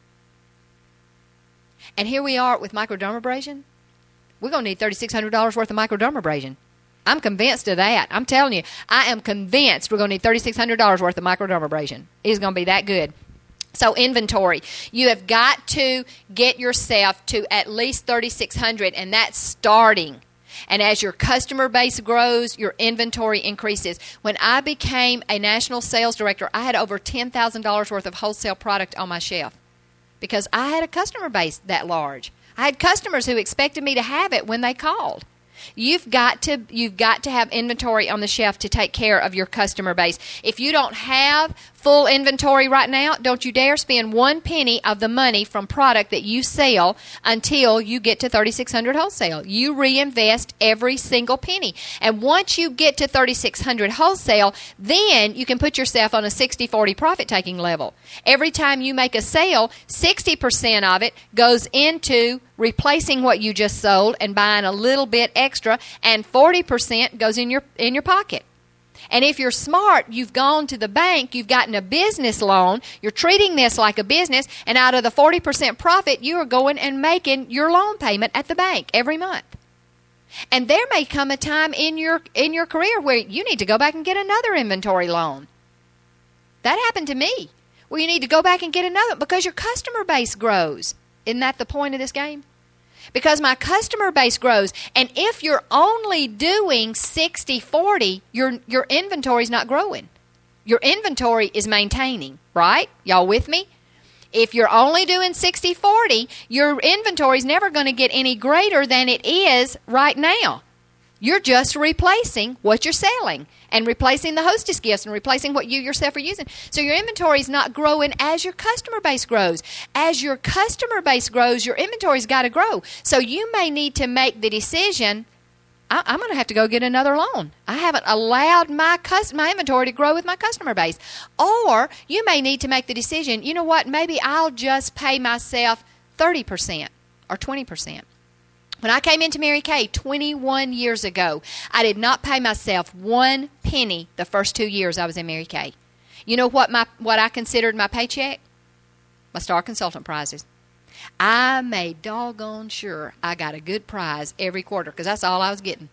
And here we are with microdermabrasion. We're going to need three thousand six hundred dollars worth of microdermabrasion. I'm convinced of that. I'm telling you, I am convinced we're going to need three thousand six hundred dollars worth of microdermabrasion. It's going to be that good. So inventory. You have got to get yourself to at least three thousand six hundred dollars, and that's starting. And as your customer base grows, your inventory increases. When I became a national sales director, I had over ten thousand dollars worth of wholesale product on my shelf because I had a customer base that large. I had customers who expected me to have it when they called. You've got to you've got to have inventory on the shelf to take care of your customer base. If you don't have full inventory right now, don't you dare spend one penny of the money from product that you sell until you get to thirty-six hundred wholesale. You reinvest every single penny. And once you get to thirty-six hundred wholesale, then you can put yourself on a sixty forty profit-taking level. Every time you make a sale, sixty percent of it goes into replacing what you just sold and buying a little bit extra, and forty percent goes in your in your pocket. And if you're smart, you've gone to the bank, you've gotten a business loan, you're treating this like a business, and out of the forty percent profit, you are going and making your loan payment at the bank every month. And there may come a time in your in your career where you need to go back and get another inventory loan. That happened to me, where you need to go back and get another because your customer base grows. Isn't that the point of this game? Because my customer base grows, and if you're only doing sixty forty, your your inventory is not growing. Your inventory is maintaining, right? Y'all with me? If you're only doing sixty forty, your inventory is never going to get any greater than it is right now. You're just replacing what you're selling and replacing the hostess gifts and replacing what you yourself are using. So your inventory is not growing as your customer base grows. As your customer base grows, your inventory's got to grow. So you may need to make the decision, I, I'm going to have to go get another loan. I haven't allowed my cus- my inventory to grow with my customer base. Or you may need to make the decision, you know what, maybe I'll just pay myself thirty percent or twenty percent. When I came into Mary Kay twenty-one years ago, I did not pay myself one penny the first two years I was in Mary Kay. You know what my what I considered my paycheck? My Star Consultant prizes. I made doggone sure I got a good prize every quarter because that's all I was getting.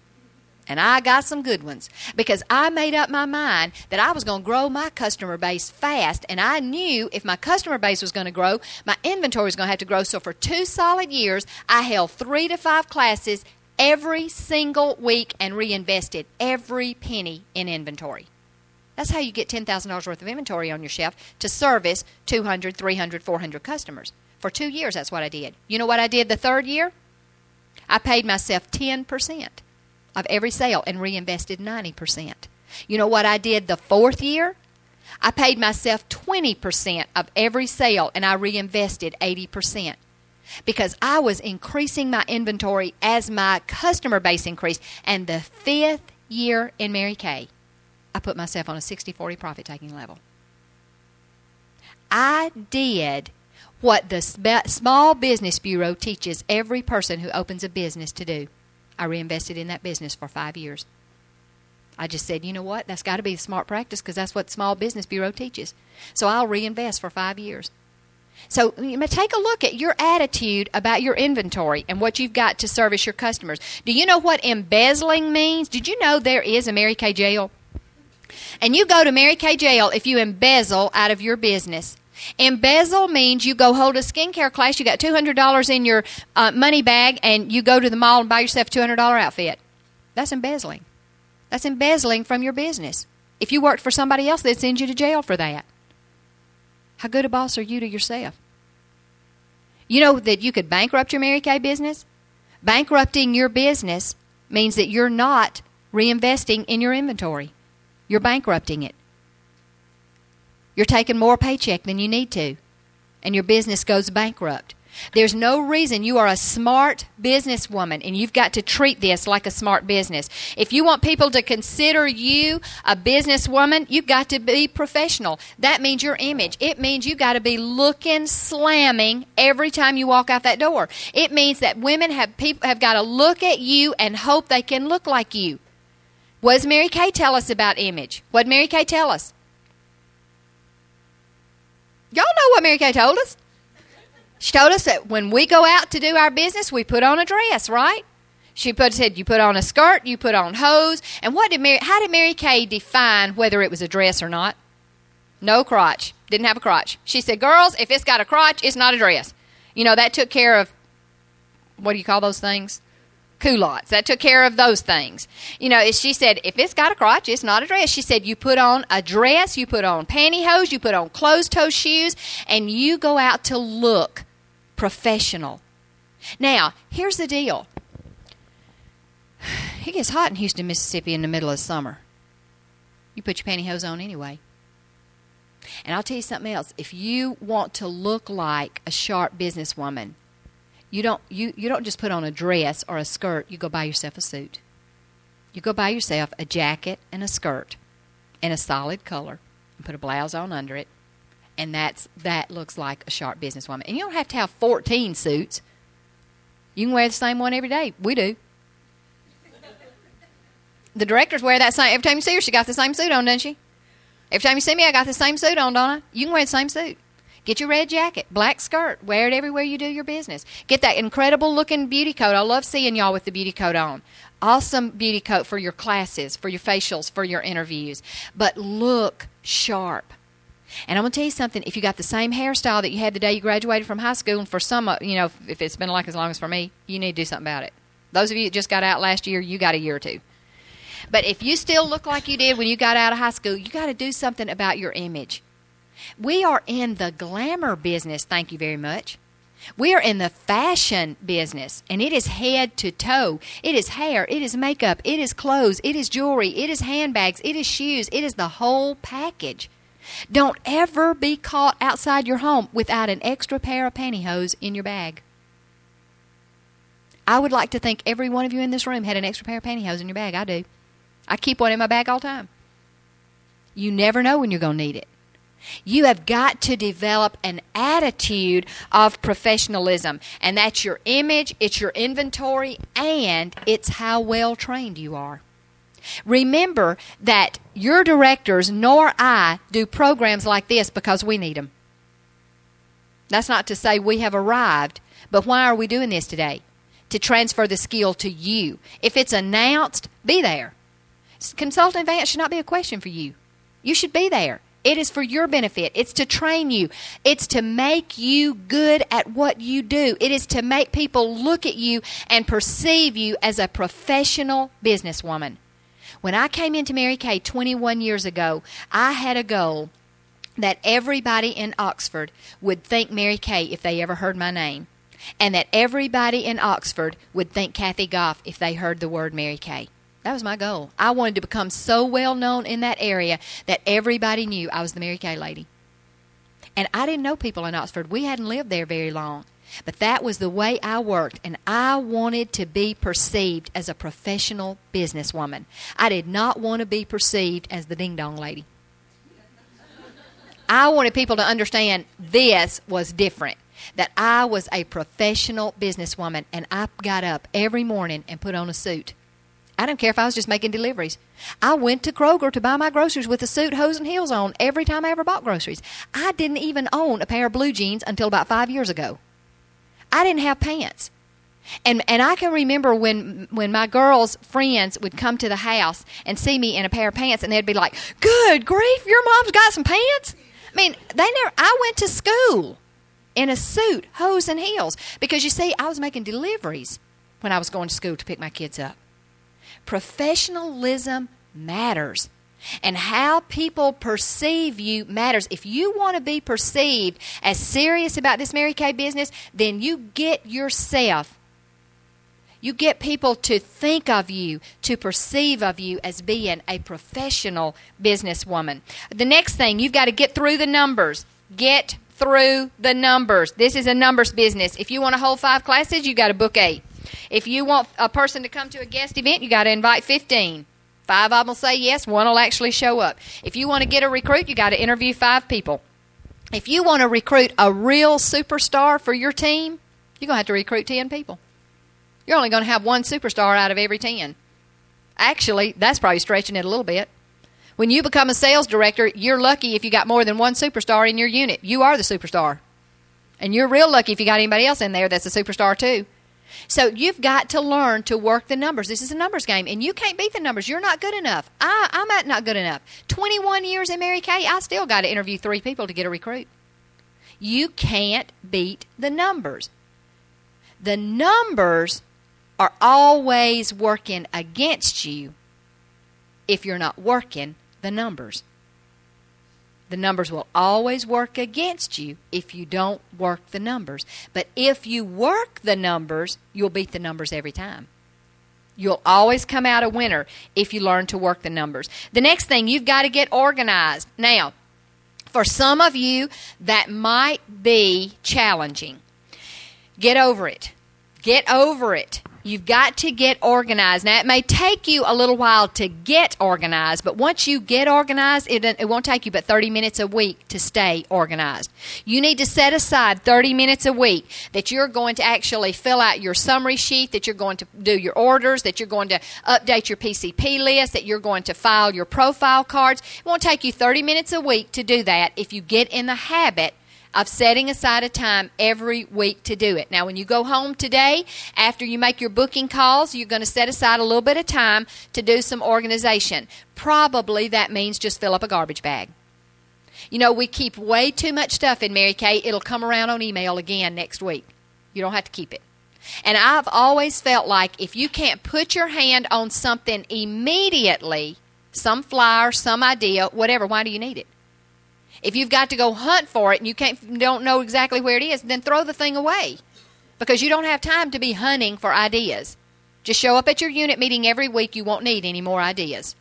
And I got some good ones because I made up my mind that I was going to grow my customer base fast. And I knew if my customer base was going to grow, my inventory was going to have to grow. So for two solid years, I held three to five classes every single week and reinvested every penny in inventory. That's how you get ten thousand dollars worth of inventory on your shelf to service two hundred, three hundred, four hundred customers. For two years, that's what I did. You know what I did the third year? I paid myself ten percent. Of every sale and reinvested ninety percent. You know what I did the fourth year? I paid myself twenty percent of every sale and I reinvested eighty percent. Because I was increasing my inventory as my customer base increased. And the fifth year in Mary Kay, I put myself on a sixty forty profit-taking level. I did what the Small Business Bureau teaches every person who opens a business to do. I reinvested in that business for five years. I just said, you know what? That's got to be a smart practice because that's what the Small Business Bureau teaches. So I'll reinvest for five years. So take a look at your attitude about your inventory and what you've got to service your customers. Do you know what embezzling means? Did you know there is a Mary Kay jail? And you go to Mary Kay jail if you embezzle out of your business. Embezzle means you go hold a skincare class, you got two hundred dollars in your uh, money bag, and you go to the mall and buy yourself a two hundred dollars outfit. That's embezzling. That's embezzling from your business. If you worked for somebody else, they'd send you to jail for that. How good a boss are you to yourself? You know that you could bankrupt your Mary Kay business? Bankrupting your business means that you're not reinvesting in your inventory. You're bankrupting it. You're taking more paycheck than you need to, and your business goes bankrupt. There's no reason. You are a smart businesswoman, and you've got to treat this like a smart business. If you want people to consider you a businesswoman, you've got to be professional. That means your image. It means you've got to be looking slamming every time you walk out that door. It means that women have people have got to look at you and hope they can look like you. What does Mary Kay tell us about image? What did Mary Kay tell us? Y'all know what Mary Kay told us. She told us that when we go out to do our business, we put on a dress, right? She put, said you put on a skirt, you put on hose. And what did Mary, how did Mary Kay define whether it was a dress or not? No crotch. Didn't have a crotch. She said, girls, if it's got a crotch, it's not a dress. You know, that took care of, what do you call those things? Culottes. That took care of those things. You know, she said, if it's got a crotch, it's not a dress. She said, you put on a dress, you put on pantyhose, you put on closed-toe shoes, and you go out to look professional. Now, here's the deal. It gets hot in Houston, Mississippi in the middle of summer. You put your pantyhose on anyway. And I'll tell you something else. If you want to look like a sharp businesswoman, you don't you, you don't just put on a dress or a skirt. You go buy yourself a suit. You go buy yourself a jacket and a skirt in a solid color and put a blouse on under it. And that's that looks like a sharp businesswoman. And you don't have to have fourteen suits. You can wear the same one every day. We do. The directors wear that same. Every time you see her, she got the same suit on, doesn't she? Every time you see me, I got the same suit on, don't I? You can wear the same suit. Get your red jacket, black skirt. Wear it everywhere you do your business. Get that incredible-looking beauty coat. I love seeing y'all with the beauty coat on. Awesome beauty coat for your classes, for your facials, for your interviews. But look sharp. And I'm going to tell you something. If you got the same hairstyle that you had the day you graduated from high school, and for some, you know, if it's been like as long as for me, you need to do something about it. Those of you that just got out last year, you got a year or two. But if you still look like you did when you got out of high school, you got to do something about your image. We are in the glamour business, thank you very much. We are in the fashion business, and it is head to toe. It is hair, it is makeup, it is clothes, it is jewelry, it is handbags, it is shoes, it is the whole package. Don't ever be caught outside your home without an extra pair of pantyhose in your bag. I would like to think every one of you in this room had an extra pair of pantyhose in your bag. I do. I keep one in my bag all the time. You never know when you're going to need it. You have got to develop an attitude of professionalism, and that's your image, it's your inventory, and it's how well trained you are. Remember that your directors nor I do programs like this because we need them. That's not to say we have arrived, but why are we doing this today? To transfer the skill to you. If it's announced, be there. Consultant advance should not be a question for you. You should be there. It is for your benefit. It's to train you. It's to make you good at what you do. It is to make people look at you and perceive you as a professional businesswoman. When I came into Mary Kay twenty-one years ago, I had a goal that everybody in Oxford would think Mary Kay if they ever heard my name, and that everybody in Oxford would think Kathy Goff if they heard the word Mary Kay. That was my goal. I wanted to become so well known in that area that everybody knew I was the Mary Kay lady. And I didn't know people in Oxford. We hadn't lived there very long. But that was the way I worked, and I wanted to be perceived as a professional businesswoman. I did not want to be perceived as the ding-dong lady. I wanted people to understand this was different, that I was a professional businesswoman, and I got up every morning and put on a suit. I didn't care if I was just making deliveries. I went to Kroger to buy my groceries with a suit, hose, and heels on every time I ever bought groceries. I didn't even own a pair of blue jeans until about five years ago. I didn't have pants. And and I can remember when when my girls' friends would come to the house and see me in a pair of pants, and they'd be like, "Good grief, your mom's got some pants?" I mean, they never. I went to school in a suit, hose, and heels, because, you see, I was making deliveries when I was going to school to pick my kids up. Professionalism matters. And how people perceive you matters. If you want to be perceived as serious about this Mary Kay business, then you get yourself, you get people to think of you, to perceive of you as being a professional businesswoman. The next thing, you've got to get through the numbers. Get through the numbers. This is a numbers business. If you want to hold five classes, you got to book eight. If you want a person to come to a guest event, you got to invite fifteen. Five of them will say yes, one will actually show up. If you want to get a recruit, you got to interview five people. If you want to recruit a real superstar for your team, you're going to have to recruit ten people. You're only going to have one superstar out of every ten. Actually, that's probably stretching it a little bit. When you become a sales director, you're lucky if you got more than one superstar in your unit. You are the superstar. And you're real lucky if you got anybody else in there that's a superstar too. So you've got to learn to work the numbers. This is a numbers game, and you can't beat the numbers. You're not good enough. I, I'm not good enough. twenty-one years in Mary Kay, I still got to interview three people to get a recruit. You can't beat the numbers. The numbers are always working against you if you're not working the numbers. The numbers will always work against you if you don't work the numbers. But if you work the numbers, you'll beat the numbers every time. You'll always come out a winner if you learn to work the numbers. The next thing, you've got to get organized. Now, for some of you, that might be challenging. Get over it. Get over it. You've got to get organized. Now, it may take you a little while to get organized, but once you get organized, it, it won't take you but thirty minutes a week to stay organized. You need to set aside thirty minutes a week that you're going to actually fill out your summary sheet, that you're going to do your orders, that you're going to update your P C P list, that you're going to file your profile cards. It won't take you thirty minutes a week to do that if you get in the habit of setting aside a time every week to do it. Now, when you go home today, after you make your booking calls, you're going to set aside a little bit of time to do some organization. Probably that means just fill up a garbage bag. You know, we keep way too much stuff in Mary Kay. It'll come around on email again next week. You don't have to keep it. And I've always felt like if you can't put your hand on something immediately, some flyer, some idea, whatever, why do you need it? If you've got to go hunt for it and you can't, don't know exactly where it is, then throw the thing away because you don't have time to be hunting for ideas. Just show up at your unit meeting every week. You won't need any more ideas.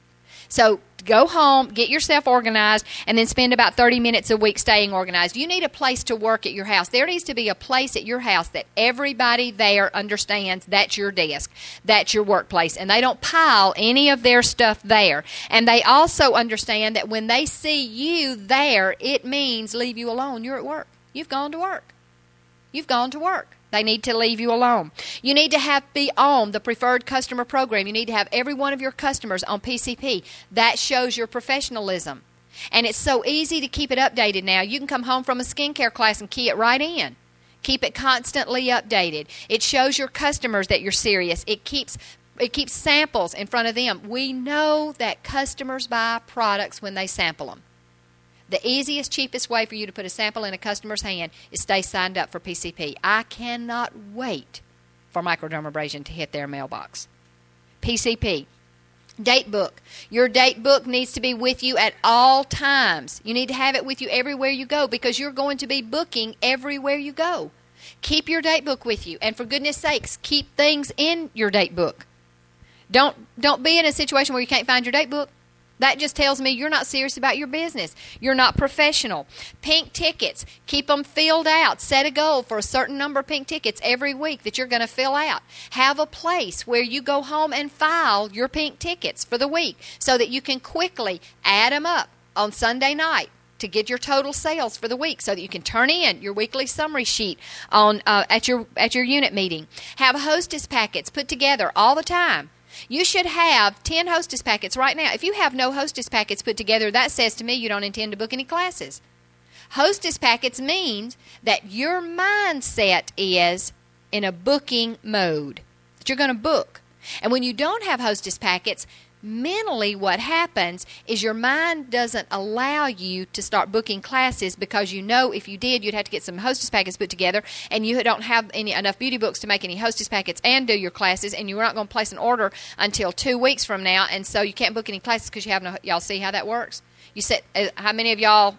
So go home, get yourself organized, and then spend about thirty minutes a week staying organized. You need a place to work at your house. There needs to be a place at your house that everybody there understands that's your desk, that's your workplace, and they don't pile any of their stuff there. And they also understand that when they see you there, it means leave you alone. You're at work. You've gone to work. You've gone to work. They need to leave you alone. You need to have be on the preferred customer program. You need to have every one of your customers on P C P. That shows your professionalism. And it's so easy to keep it updated now. You can come home from a skincare class and key it right in. Keep it constantly updated. It shows your customers that you're serious. It keeps it keeps samples in front of them. We know that customers buy products when they sample them. The easiest, cheapest way for you to put a sample in a customer's hand is stay signed up for P C P. I cannot wait for microdermabrasion to hit their mailbox. P C P. Date book. Your date book needs to be with you at all times. You need to have it with you everywhere you go because you're going to be booking everywhere you go. Keep your date book with you. And for goodness sakes, keep things in your date book. Don't, don't be in a situation where you can't find your date book. That just tells me you're not serious about your business. You're not professional. Pink tickets, keep them filled out. Set a goal for a certain number of pink tickets every week that you're going to fill out. Have a place where you go home and file your pink tickets for the week so that you can quickly add them up on Sunday night to get your total sales for the week so that you can turn in your weekly summary sheet on uh, at your at your unit meeting. Have hostess packets put together all the time. You should have ten hostess packets right now. If you have no hostess packets put together, that says to me you don't intend to book any classes. Hostess packets means that your mindset is in a booking mode, that you're going to book. And when you don't have hostess packets, mentally what happens is your mind doesn't allow you to start booking classes because you know if you did, you'd have to get some hostess packets put together, and you don't have any enough beauty books to make any hostess packets and do your classes, and you're not going to place an order until two weeks from now, and so you can't book any classes because you have no. Y'all see how that works? You said, uh, how many of y'all,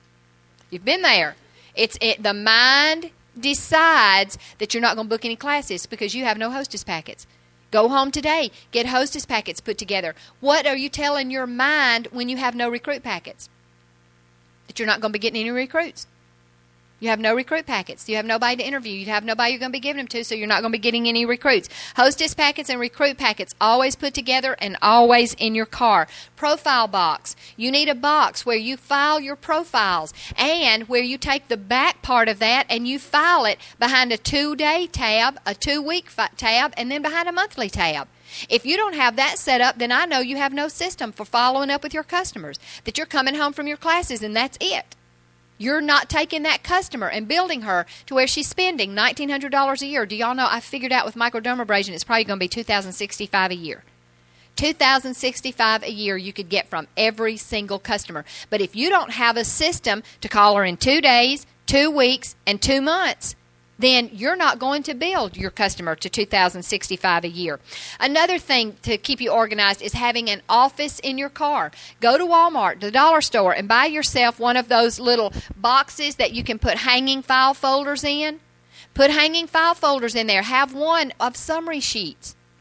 you've been there? It's it, the mind decides that you're not going to book any classes because you have no hostess packets. Go home today. Get hostess packets put together. What are you telling your mind when you have no recruit packets? That you're not going to be getting any recruits. You have no recruit packets. You have nobody to interview. You have nobody you're going to be giving them to, so you're not going to be getting any recruits. Hostess packets and recruit packets always put together and always in your car. Profile box. You need a box where you file your profiles and where you take the back part of that and you file it behind a two-day tab, a two-week fi- tab, and then behind a monthly tab. If you don't have that set up, then I know you have no system for following up with your customers, that you're coming home from your classes and that's it. You're not taking that customer and building her to where she's spending nineteen hundred dollars a year. Do y'all know I figured out with microdermabrasion it's probably going to be two thousand sixty-five dollars a year. two thousand sixty-five dollars a year you could get from every single customer. But if you don't have a system to call her in two days, two weeks, and two months, then you're not going to build your customer to two thousand sixty-five dollars a year. Another thing to keep you organized is having an office in your car. Go to Walmart, the dollar store, and buy yourself one of those little boxes that you can put hanging file folders in. Put hanging file folders in there. Have one of summary sheets.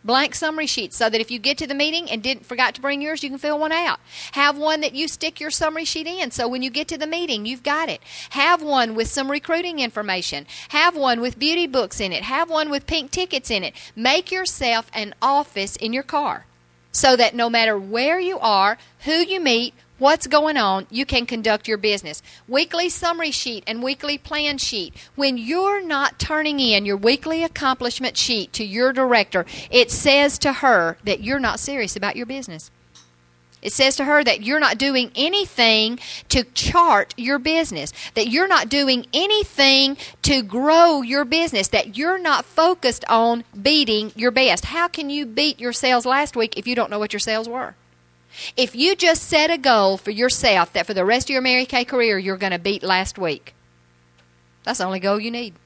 Blank summary sheets so that if you get to the meeting and didn't forgot to bring yours, you can fill one out. Have one that you stick your summary sheet in so when you get to the meeting, you've got it. Have one with some recruiting information. Have one with beauty books in it. Have one with pink tickets in it. Make yourself an office in your car so that no matter where you are, who you meet, what's going on, you can conduct your business. Weekly summary sheet and weekly plan sheet. When you're not turning in your weekly accomplishment sheet to your director, it says to her that you're not serious about your business. It says to her that you're not doing anything to chart your business, that you're not doing anything to grow your business, that you're not focused on beating your best. How can you beat your sales last week if you don't know what your sales were? If you just set a goal for yourself that for the rest of your Mary Kay career you're going to beat last week, that's the only goal you need.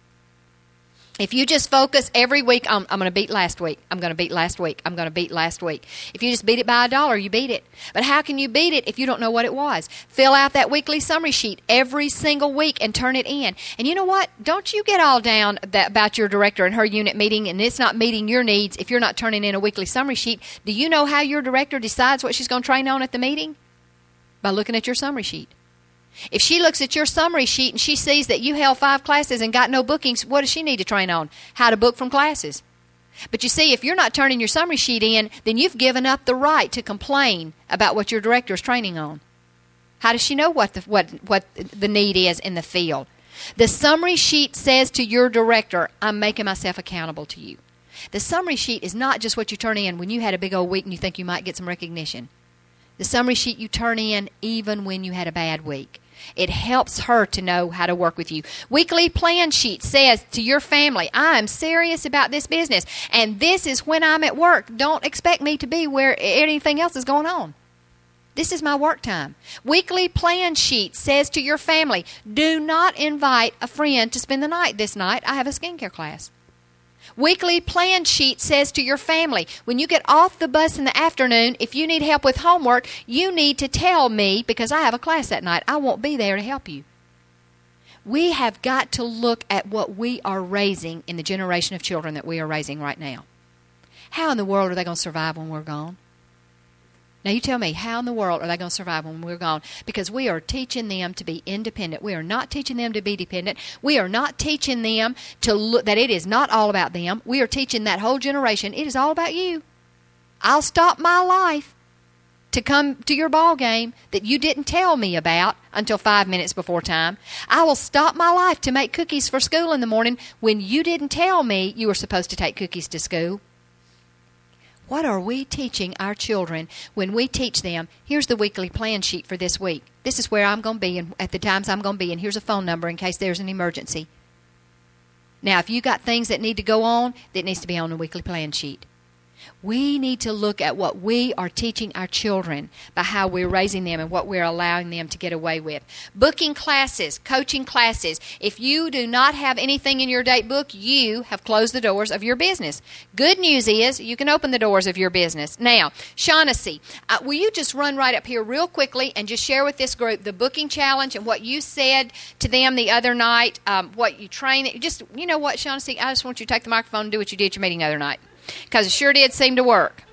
If you just focus every week on, I'm going to beat last week, I'm going to beat last week, I'm going to beat last week. If you just beat it by a dollar, you beat it. But how can you beat it if you don't know what it was? Fill out that weekly summary sheet every single week and turn it in. And you know what? Don't you get all down that, about your director and her unit meeting and it's not meeting your needs if you're not turning in a weekly summary sheet. Do you know how your director decides what she's going to train on at the meeting? By looking at your summary sheet. If she looks at your summary sheet and she sees that you held five classes and got no bookings, what does she need to train on? How to book from classes. But you see, if you're not turning your summary sheet in, then you've given up the right to complain about what your director is training on. How does she know what the, what, what the need is in the field? The summary sheet says to your director, I'm making myself accountable to you. The summary sheet is not just what you turn in when you had a big old week and you think you might get some recognition. The summary sheet you turn in even when you had a bad week. It helps her to know how to work with you. Weekly plan sheet says to your family, I'm serious about this business, and this is when I'm at work. Don't expect me to be where anything else is going on. This is my work time. Weekly plan sheet says to your family, do not invite a friend to spend the night this night. I have a skincare class. Weekly plan sheet says to your family, when you get off the bus in the afternoon, if you need help with homework, you need to tell me because I have a class that night. I won't be there to help you. We have got to look at what we are raising in the generation of children that we are raising right now. How in the world are they going to survive when we're gone? Now you tell me, how in the world are they going to survive when we're gone? Because we are teaching them to be independent. We are not teaching them to be dependent. We are not teaching them to look that it is not all about them. We are teaching that whole generation, it is all about you. I'll stop my life to come to your ball game that you didn't tell me about until five minutes before time. I will stop my life to make cookies for school in the morning when you didn't tell me you were supposed to take cookies to school. What are we teaching our children when we teach them, here's the weekly plan sheet for this week. This is where I'm going to be and at the times I'm going to be, and here's a phone number in case there's an emergency. Now, if you got things that need to go on, that needs to be on the weekly plan sheet. We need to look at what we are teaching our children by how we're raising them and what we're allowing them to get away with. Booking classes, coaching classes. If you do not have anything in your date book, you have closed the doors of your business. Good news is you can open the doors of your business. Now, Shaughnessy, uh, will you just run right up here real quickly and just share with this group the booking challenge and what you said to them the other night, um, what you trained. Just, you know what, Shaughnessy, I just want you to take the microphone and do what you did at your meeting the other night. Because it sure did seem to work.